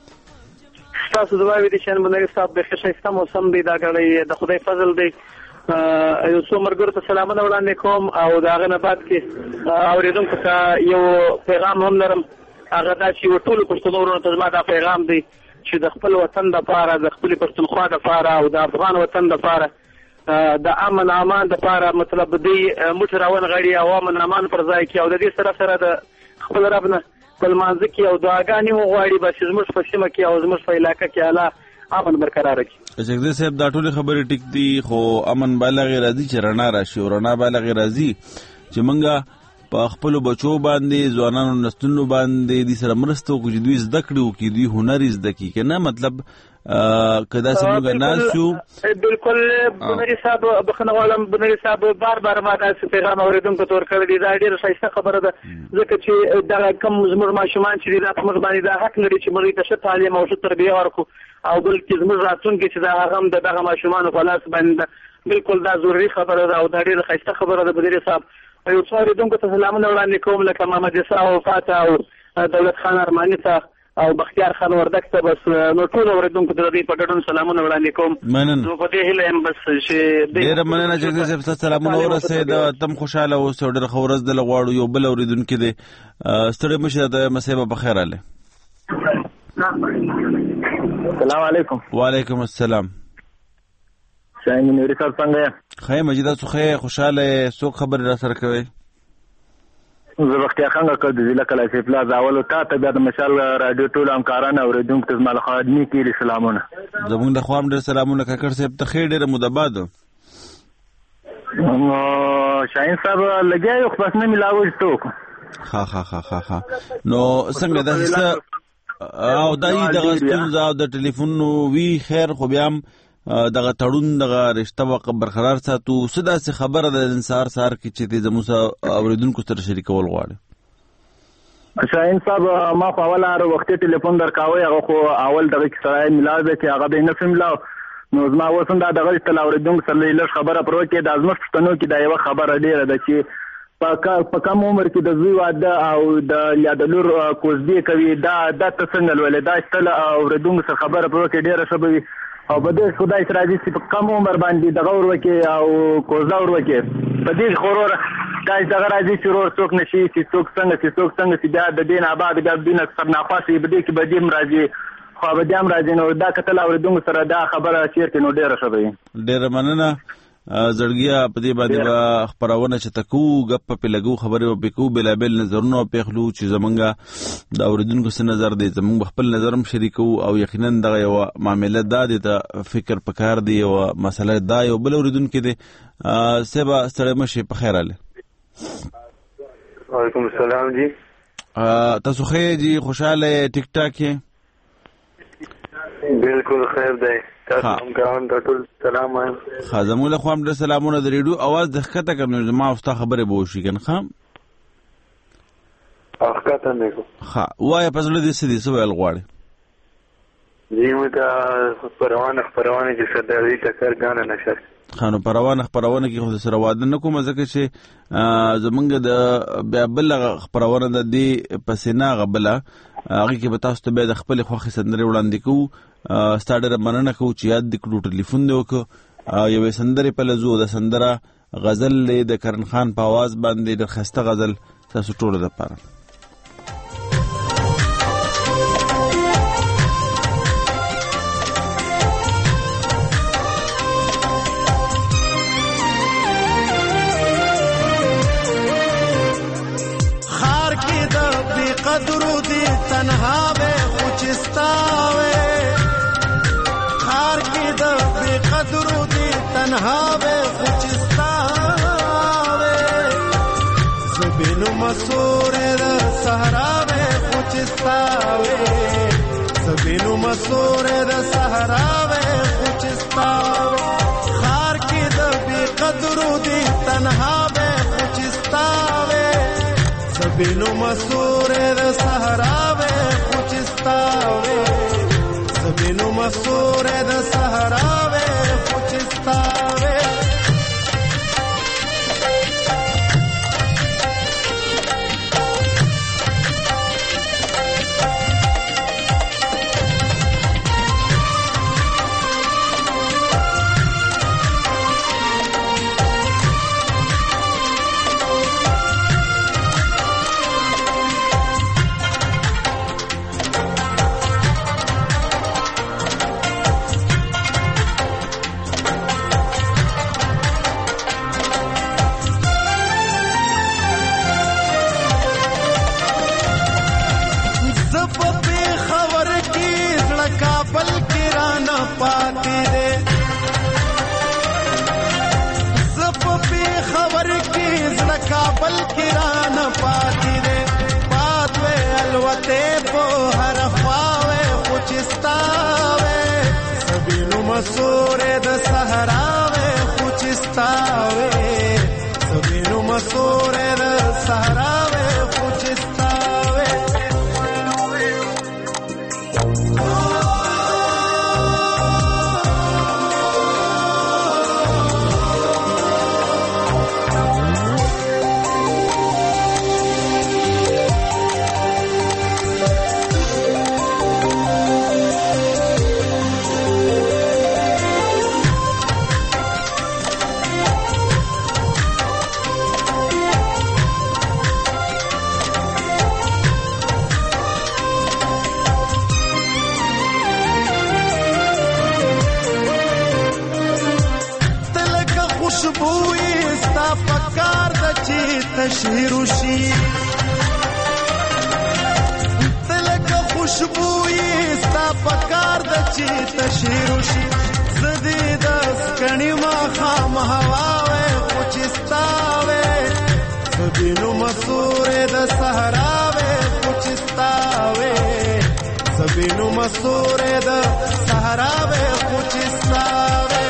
تاسو دواوی دي شان بنری صاحب د خشایسته موسم دی دا غړی د خدای فضل دی یو څو مرګور ته سلامونه وړاندې کوم او دا غنه بعد کې اوریدونکو ته یو پیغام هم لرم هغه دا چې ټول پښتونولو ته زما دا پیغام دی چې د خپل وطن د پاره د خپل پښتونخوا د پاره او د افغان وطن د پاره د امن امان د پاره مطلب دی متراون غړي او امن امان پر ځای کې او د دې سره سره د خپل ربنا خپل مانځ کې او دعاګانې وغواړي بس زموږ په سیمه کې او زموږ په علاقې کې اعلی امن برقرار کړي. جګدې صاحب دا ټول خبرې ټیک دي خو امن بالغ راځي چې رڼا راشي او رڼا بالغ راځي چې منګه په خپل بچو باندې ځوانانو نسلونو باندې د سره مرستو کوي دوی زده کړو کې دوی هنر زده کی کنه مطلب کدا څنګه ناسو بالکل بنری صاحب بخنه عالم بنری صاحب بار ما تاسو پیغام اوریدونکو تور کړی دا ډیره ښایسته خبره ده ځکه چې دا کم زموږ ماشومان چې دا په موږ باندې دا حق لري چې موږ ته ښه تعلیم او ښه تربیه ورکړو او بلکې زموږ راتلونکي چې دا هغه دغه ماشومان په لاس باندې بالکل دا ضروري خبره ده او دا ډیره ښایسته خبره ده بنری صاحب یو څو اوریدونکو ته سلامونه وړاندې کوم لکه محمد اسحاق او فاطمه او دولت خان ارمانی ته او بختیار خان وردک ته بس نو ټول اوریدونکو ته دې په ګډون سلامونه وړاندې کوم نو په دې هیله هم بس چې ډیر مننه چې تاسو سلامونه ورسېد تم خوشاله اوسئ ډیر خورز د لغواړو یو بل اوریدونکو دې ستړي مشه د مسیبه په خیر اله السلام علیکم وعلیکم السلام شاین نوري صاحب څنګه خیر مجیدا څخه خوشاله څوک خبر را سره کوي زه بختیار خان کا د ضلع کلاسي پلاز اول ته بیا د مشال رادیو ټول همکاران اوریدونکو ته مال خادمي کې سلامونه زموږ د خوام ډېر سلامونه کاکړ صاحب ته خیر ډېر مدباد شاین صاحب لګیا یو خاص نه ملاوي ټوک ها نو څنګه د او دای دغه ستونزه او د ټلیفون وی خیر خو بیا دغه تړون دغه رشتہ برقرار ساتو صدا سي خبره د انصار سار کې چې د زموږ اوریدونکو سره شریکول غواړي شاین صاحب ما په اوله وخت ټلیفون درکاوي هغه خو اول دغه سره ملاو چې هغه به نه فهملاو نو زما وسنده دغه تل اوریدونکو سره لږ خبره پرو کې د ازمت پښتنو کې دا یو خبره ډیره ده چې په کم عمر کې د زوی واده او د یادلور کوزدي کوي دا څنګه ولې دا ستل اوریدونکو سره خبره پرو کې ډیره شبوي او بده خدای سره چې په کم عمر باندې دغه ور وکي او کوزا ور وکي په دې خورور دا څنګه راځي چې ورور څوک نشي چې څوک څنګه بیا د دین آباد د دین سرناخواسي بده کې بدیم راځي خو بدیم راځي نو دا کتل اوریدونکو سره دا خبره چیرته نو ډیره شوی ډیره مننه زړګیا په دې باندې خبرونه چې تکو غپ په لګو خبره وبکو بلابل نظرونه پیخلو چې زمونږه د اوریدونکو سره نظر دی زمونږ خپل نظرم شریکو او یقینا دغه یو معاملې د فکر پکار دی او مسله دا یو بل اوریدونکو دی سبا ستړي مشي په خیر اله وعلیکم السلام جی تاسو خیر جی خوشاله ټیک ټاک بالکل خیر دی تاسو هم ګران ټول سلام وایم خازمو له خوام د سلامونه د ریډیو आवाज د خطه کوم ما اوستا خبره به وشي کنه خام اخته نه کو ها وای په زړه دې سدي سوال غواړي جی مته پروانه چې صدري ټکر غانه نشه خانو پروانه کې خو سره واده نکوم ځکه چې زمونږ د بیا بل پروانه د دې پسینا غبله هغه کې به تاسو ته به د خپل خوخي سندري وړاندې کوو ستاره مننه کوو چې یاد د کړو ټلیفون دی وکړو یو سندري په لزو د سندره غزل د کرن خان په आवाज باندې د خسته غزل تاسو ټول د پاره تنها به خوچستاوه خار کی د بی قدرو دی تنها به خوچستاوه زبینو مسور د صحرا به خوچستاوه زبینو مسور د صحرا به خوچستاوه خار کی د بی قدرو دی تنها به خوچستاوه زبینو مسور د صحرا زبینو مسور د صحراوی خوچستاوی مسور د صحراوی خوچستاوی زبینو مسور د صحراوی خوچستاوی تشهیروشی تلک خوشبوئی ستا پکار د چی تشهیروشی زدی دس کنی ما خام هواوی خوچستاوی زبینو مسور د صحراوی خوچستاوی زبینو مسور د صحراوی خوچستاوی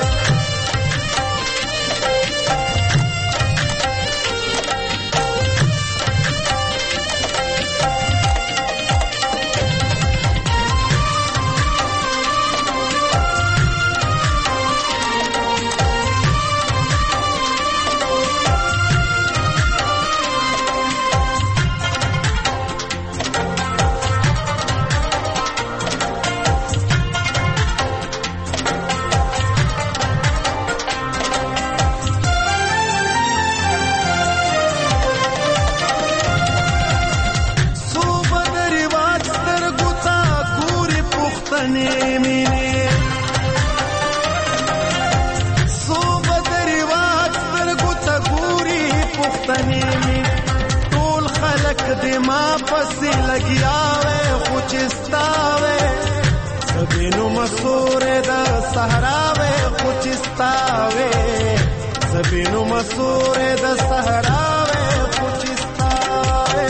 پختنې می ټول خلک دې ما پسې لګیاوې خو چې ستاوې سبینو مسورې د صحراوې خو چې ستاوې سبینو مسورې د صحراوې خو چې ستاوې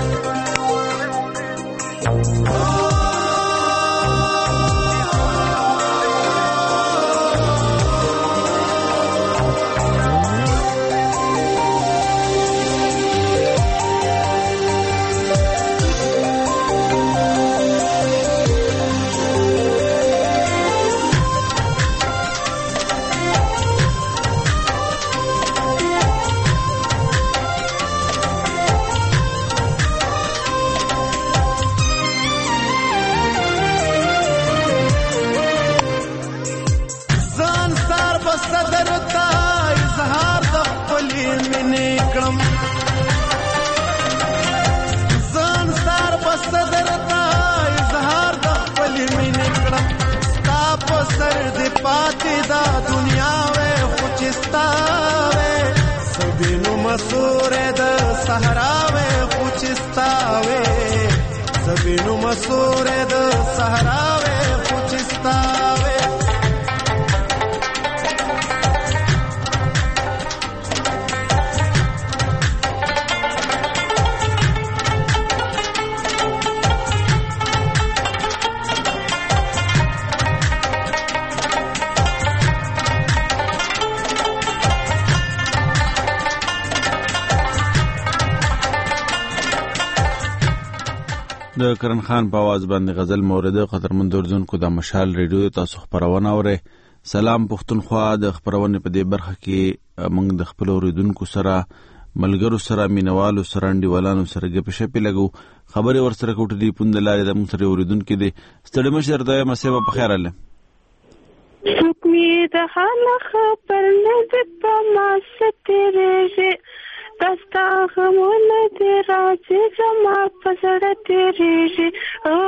مسورې د صحراوې خو چې ستاوې سبینو مسورې د صحراوې خو چې ستاوې د کرن خان په आवाज باندې غزل مورد قدرمن اورېدونکو د مشال ریډیو تاسو خبرونه اورئ. سلام پښتونخوا. د خبرونه په دې برخه کې موږ د خپل اوریدونکو سره ملګرو سره مینوالو سره انډیوالانو سره ګپ شپې لګو خبرې ورسره کوټې دی پوند لارې د موږ سره اوریدونکو دي ستړي مشر د مسیبه په خیر الله څوک می د حال خبر نه د ما سترېږي دستا غمونه دې راځي زما په زړه تېرېږي او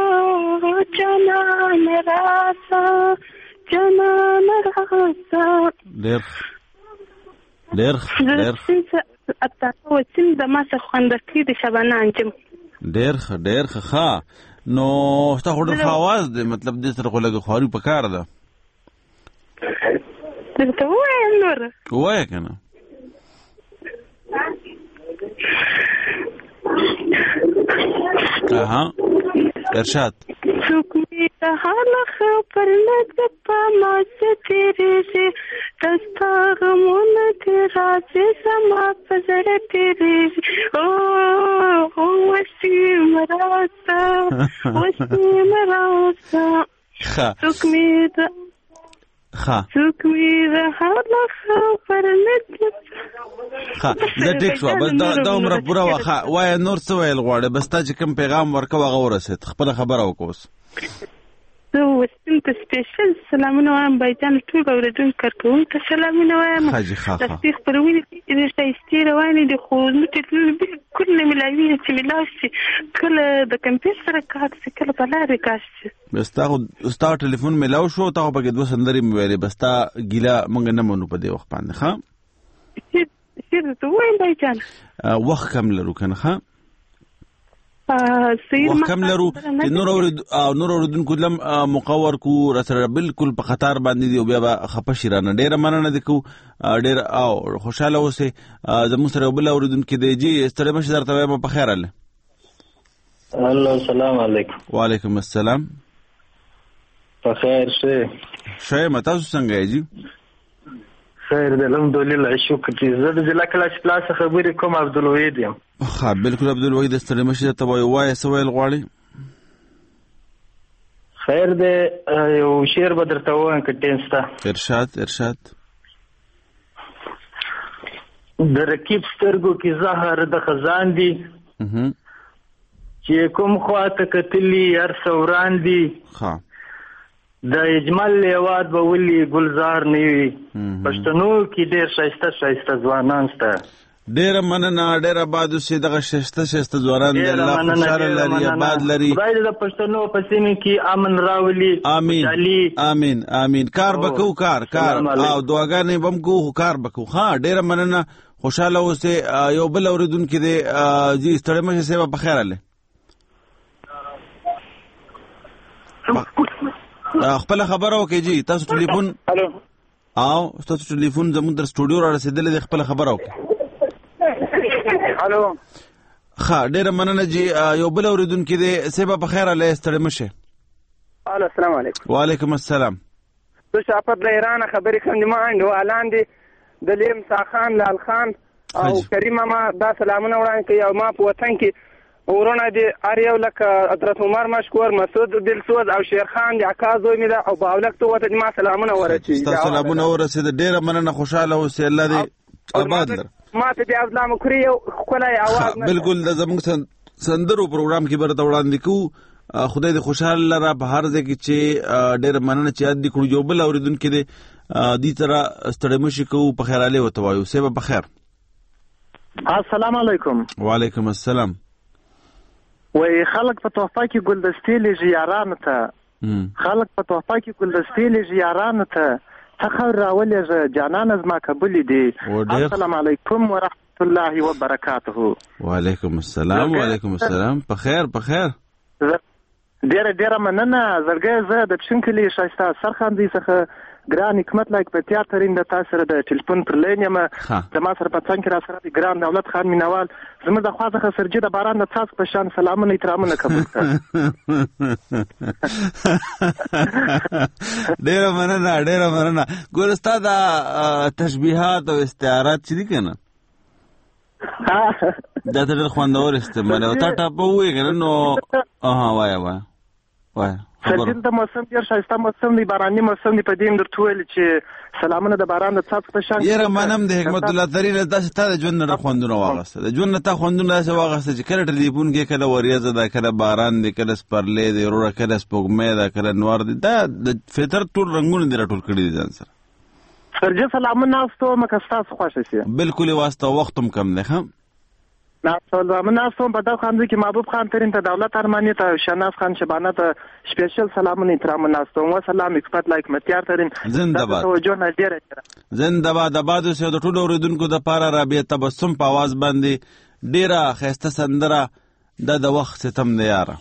جانان راځه جانان راځه ډېر اتاته وسیم د ما څخه خوندکې د شبانه انجم ډېر ښه نو تا خو ډېر آواز دی مطلب دې سره خو لږ خواري پکار ده درته ووایم نور ووایه که نه ارشاد څوک می د حال خبر نه د په ما سترېږي دستا غمونه دې راځي زما په زړه تېرېږي او وسیم راځه څوک می د حال خبر نه د ټیک شو بس دا عمره پوره وخه وای نور څه ویل غواړي بس تا چې کوم پیغام ورکو هغه ورسېد خپل خبره وکوس زه وستم ته سپیشل سلامونه وایم بایجان ټول اوریدونکو کارکوونکو ته سلامونه وایم تصدیق پرونی د شایستې روانې دي خو نو بالکل نه ملاوي چې ملاو شي کله د کمپیوټر سره کار شي کله په لارې کار شي بس تا ټلیفون ملاو شو تا په کې 2 سندرې مې ویلې بس تا ګیله مونږ نه مونږ په دې وخت باندې ښه ته وایم بایجان وخت کم لرو کنه ښه وخت کم لرو چې نور اوریدونکو لم مقور کو رسره بالکل په خطر باندې دی او بیا خپه شیرانه ډیره مننه دکو ډیر او خوشاله اوسه زموږ سره بل اوریدونکو دی جی ستړي مشه درته وایم په خیر الله السلام علیکم وعلیکم السلام په خیر شه متا څنګه یې جی خیر دې الحمدلله شکر دې زه د ضلع کلاس پلاس خبرې کوم عبدالوحید یم ها بالکل عبدالوحید ستړي مشه ته وای سوال غواړي خیر دې یو شعر به درته وایم که ټیم شته ارشاد د رقیب سترګو کې زهر د خزان دي چې کوم خواته کتلی هر سوران دي د اجمل لیواد به ولي گلزار نه وي پښتنو کې ډېر ښایسته ځوانان شته ډېره مننه ډېره آباد اوسئ دغه ښایسته ځوانان دې الله خوشحاله لري آباد لري خدای دې د پښتنو په سیمه کې امن راولي امین امین کار به کوو کار او دعاګانې به هم کوو کار به کوو ها ډېره مننه خوشحاله اوسئ یو بل اورېدونکی دی جی ستړی مه شئ صاحب په خیر هلئ خپله خبره وکړئ جی تاسو ټلیفون او ستاسو ټلیفون زموږ در سټوډیو را رسېدلی دی خپله خبره وکړئ ښه ډېره مننه جی یو بل اورېدونکی دی صاحب په خیر هلئ ستړی مه شئ السلام علیکم وعلیکم السلام زه شافت له ایرانه خبرې کوم د ما انډوالان دي د لیم ساخان لال خان او کریم ماما دا سلامونه وړاندې کوي او ما په وطن کې ورونه دي هر یو لکه حضرت عمر مشکور مسعود دلسوز او شیر خان دي اکا زوی مې ده او باولک ته ورته ما سلامونه ورسي ستا سلامونه ورسېده ډېره مننه خوشحاله اوسئ الله دې آباد لر ما ته دې افضل مکري یو ښکلی اواز بالکل د زموږ سندرو پروګرام کې به درته وړاندې کوو خدای دې خوشحاله لره په هر ځای کې چې ډېره مننه چې یاد دې کړو یو بل اورېدونکی دی دې سره ستړی مه شي کوو په خیر حالې ورته وایو صاحب په خیر السلام علیکم وعلیکم السلام وای خلک په تحفه کې ګلدستې لېږي یارانو ته خلک په تحفه کې ګلدستې لېږي یارانو ته ته خیر راولېږه جانانه زما قبولې دي السلام علیکم ورحمت الله وبرکاته وعلیکم السلام وعلیکم السلام په خیر ډېره مننه زړګی زه د پښین کلي ښایسته سرخاندۍ څخه ګران حکمت لایک په تیاترین د تا سره د ټلیفون پر لین یم زما سره په څنګ کې را سره د ګران دولت خان مینوال زموږ د خوا څخه سرجي د باران د څاڅکو په شان سلامونه احترامونه قبول کړه ډېره مننه ګوره ستا دا تشبیهات او استعارات چې دي که نه دا ته ډېر خوندور استعمال او تا ټاپه ووایې که نه نو وایه سرجین د موسم ډېر ښایسته موسم دی باراني موسم دی په دې هم درته وویل چې سلامونه د باران د څاڅکو په شان یاره منم د حکمت الله ترین داسې تا د ژوند نه خوندونه واغسته د ژوند نه تا خوندونه داسې واغسته چې کله ټلیفون کې کله وریځه ده کله باران دی کله سپرلی دی وروره کله سپوږمۍ ده کله نور دی دا د فطرت ټول رنګونه دې راټول کړي دي ځان سره سرجي سلامونه واستوم که ستاسو خوښه شي بالکل یې واستوه وخت هم کم دی ښه ناستوم په دغه خاندي کې محبوب خان ترین ته دولت ارماني ته شناز خان شبانه ته سپیشل سلامونه احترام ناستوم و سلام اکسپرت لایک متیار ترین زنده‌باد زنده‌باد آباد اوسئ د ټولو اورېدونکو دپاره رابعه تبسم په اواز باندې ډېره ښایسته سندره دا د وخت ستم دی یاره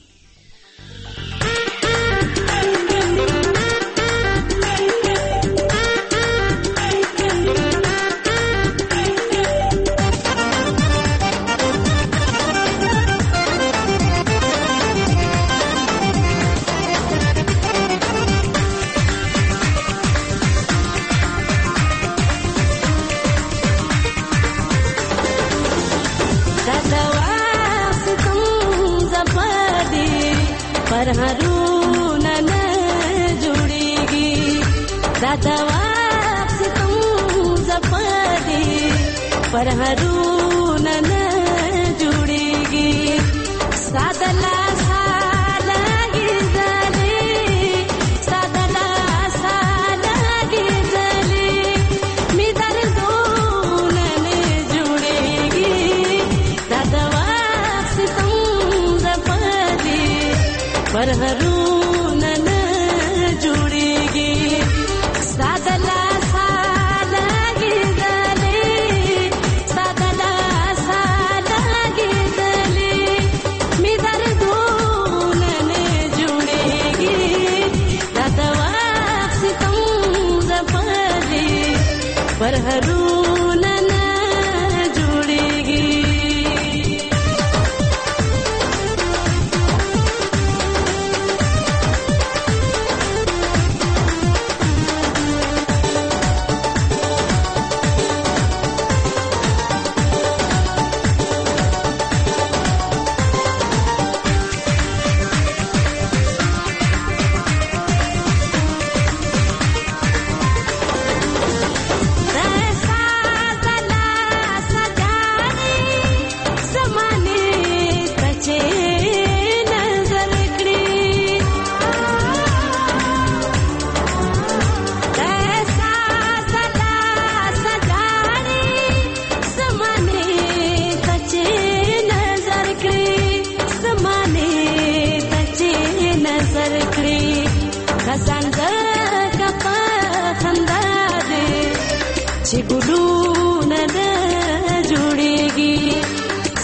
परहरुना न जुड़ेगी दादा वापस तुम जपदी परहरुना न जुड़ेगी सादला सालगी जले सादला सालगी जले मिदर दोन न जुड़ेगी दादा वापस तुम जपदी परहरुन न जुड़ेगी सादला सालगी जले सादला सालगी जले मिदर दोन न जुड़ेगी दादवा से तुम जपदी परहरुन न जुड़ेगी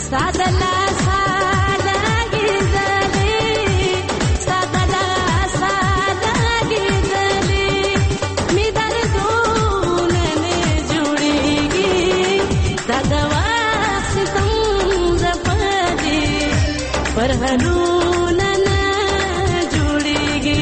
سادلا سادګي دلې سادلا سادګي دلې می دردونه نه جوړيږي دا دوا ستم زپدي پر هرونه نه جوړيږي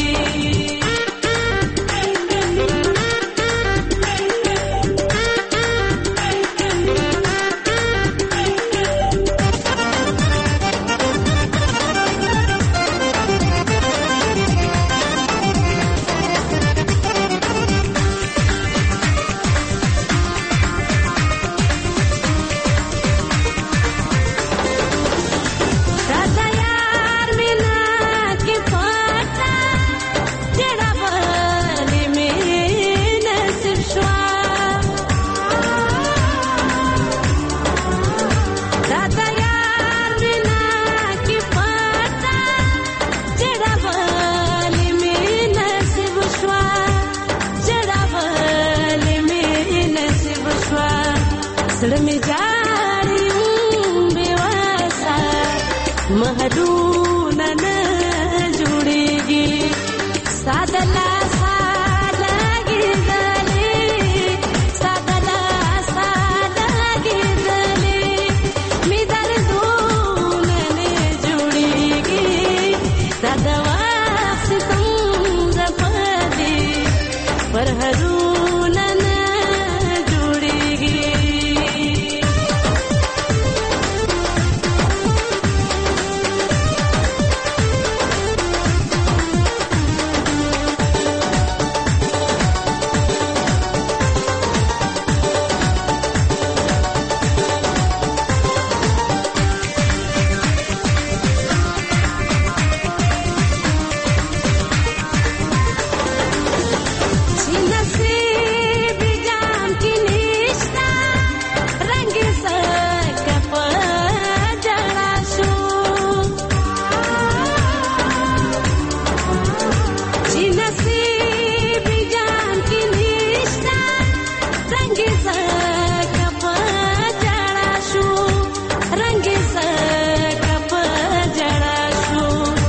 سړمې جاري بېواسه مهدونه نه جوړېږي سادلا سادګي دلې سادلا سادګي دلې می دردونه نه جوړېږي دا دوا ستم زپدي پر هرونه نه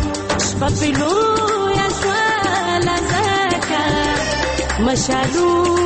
مشالو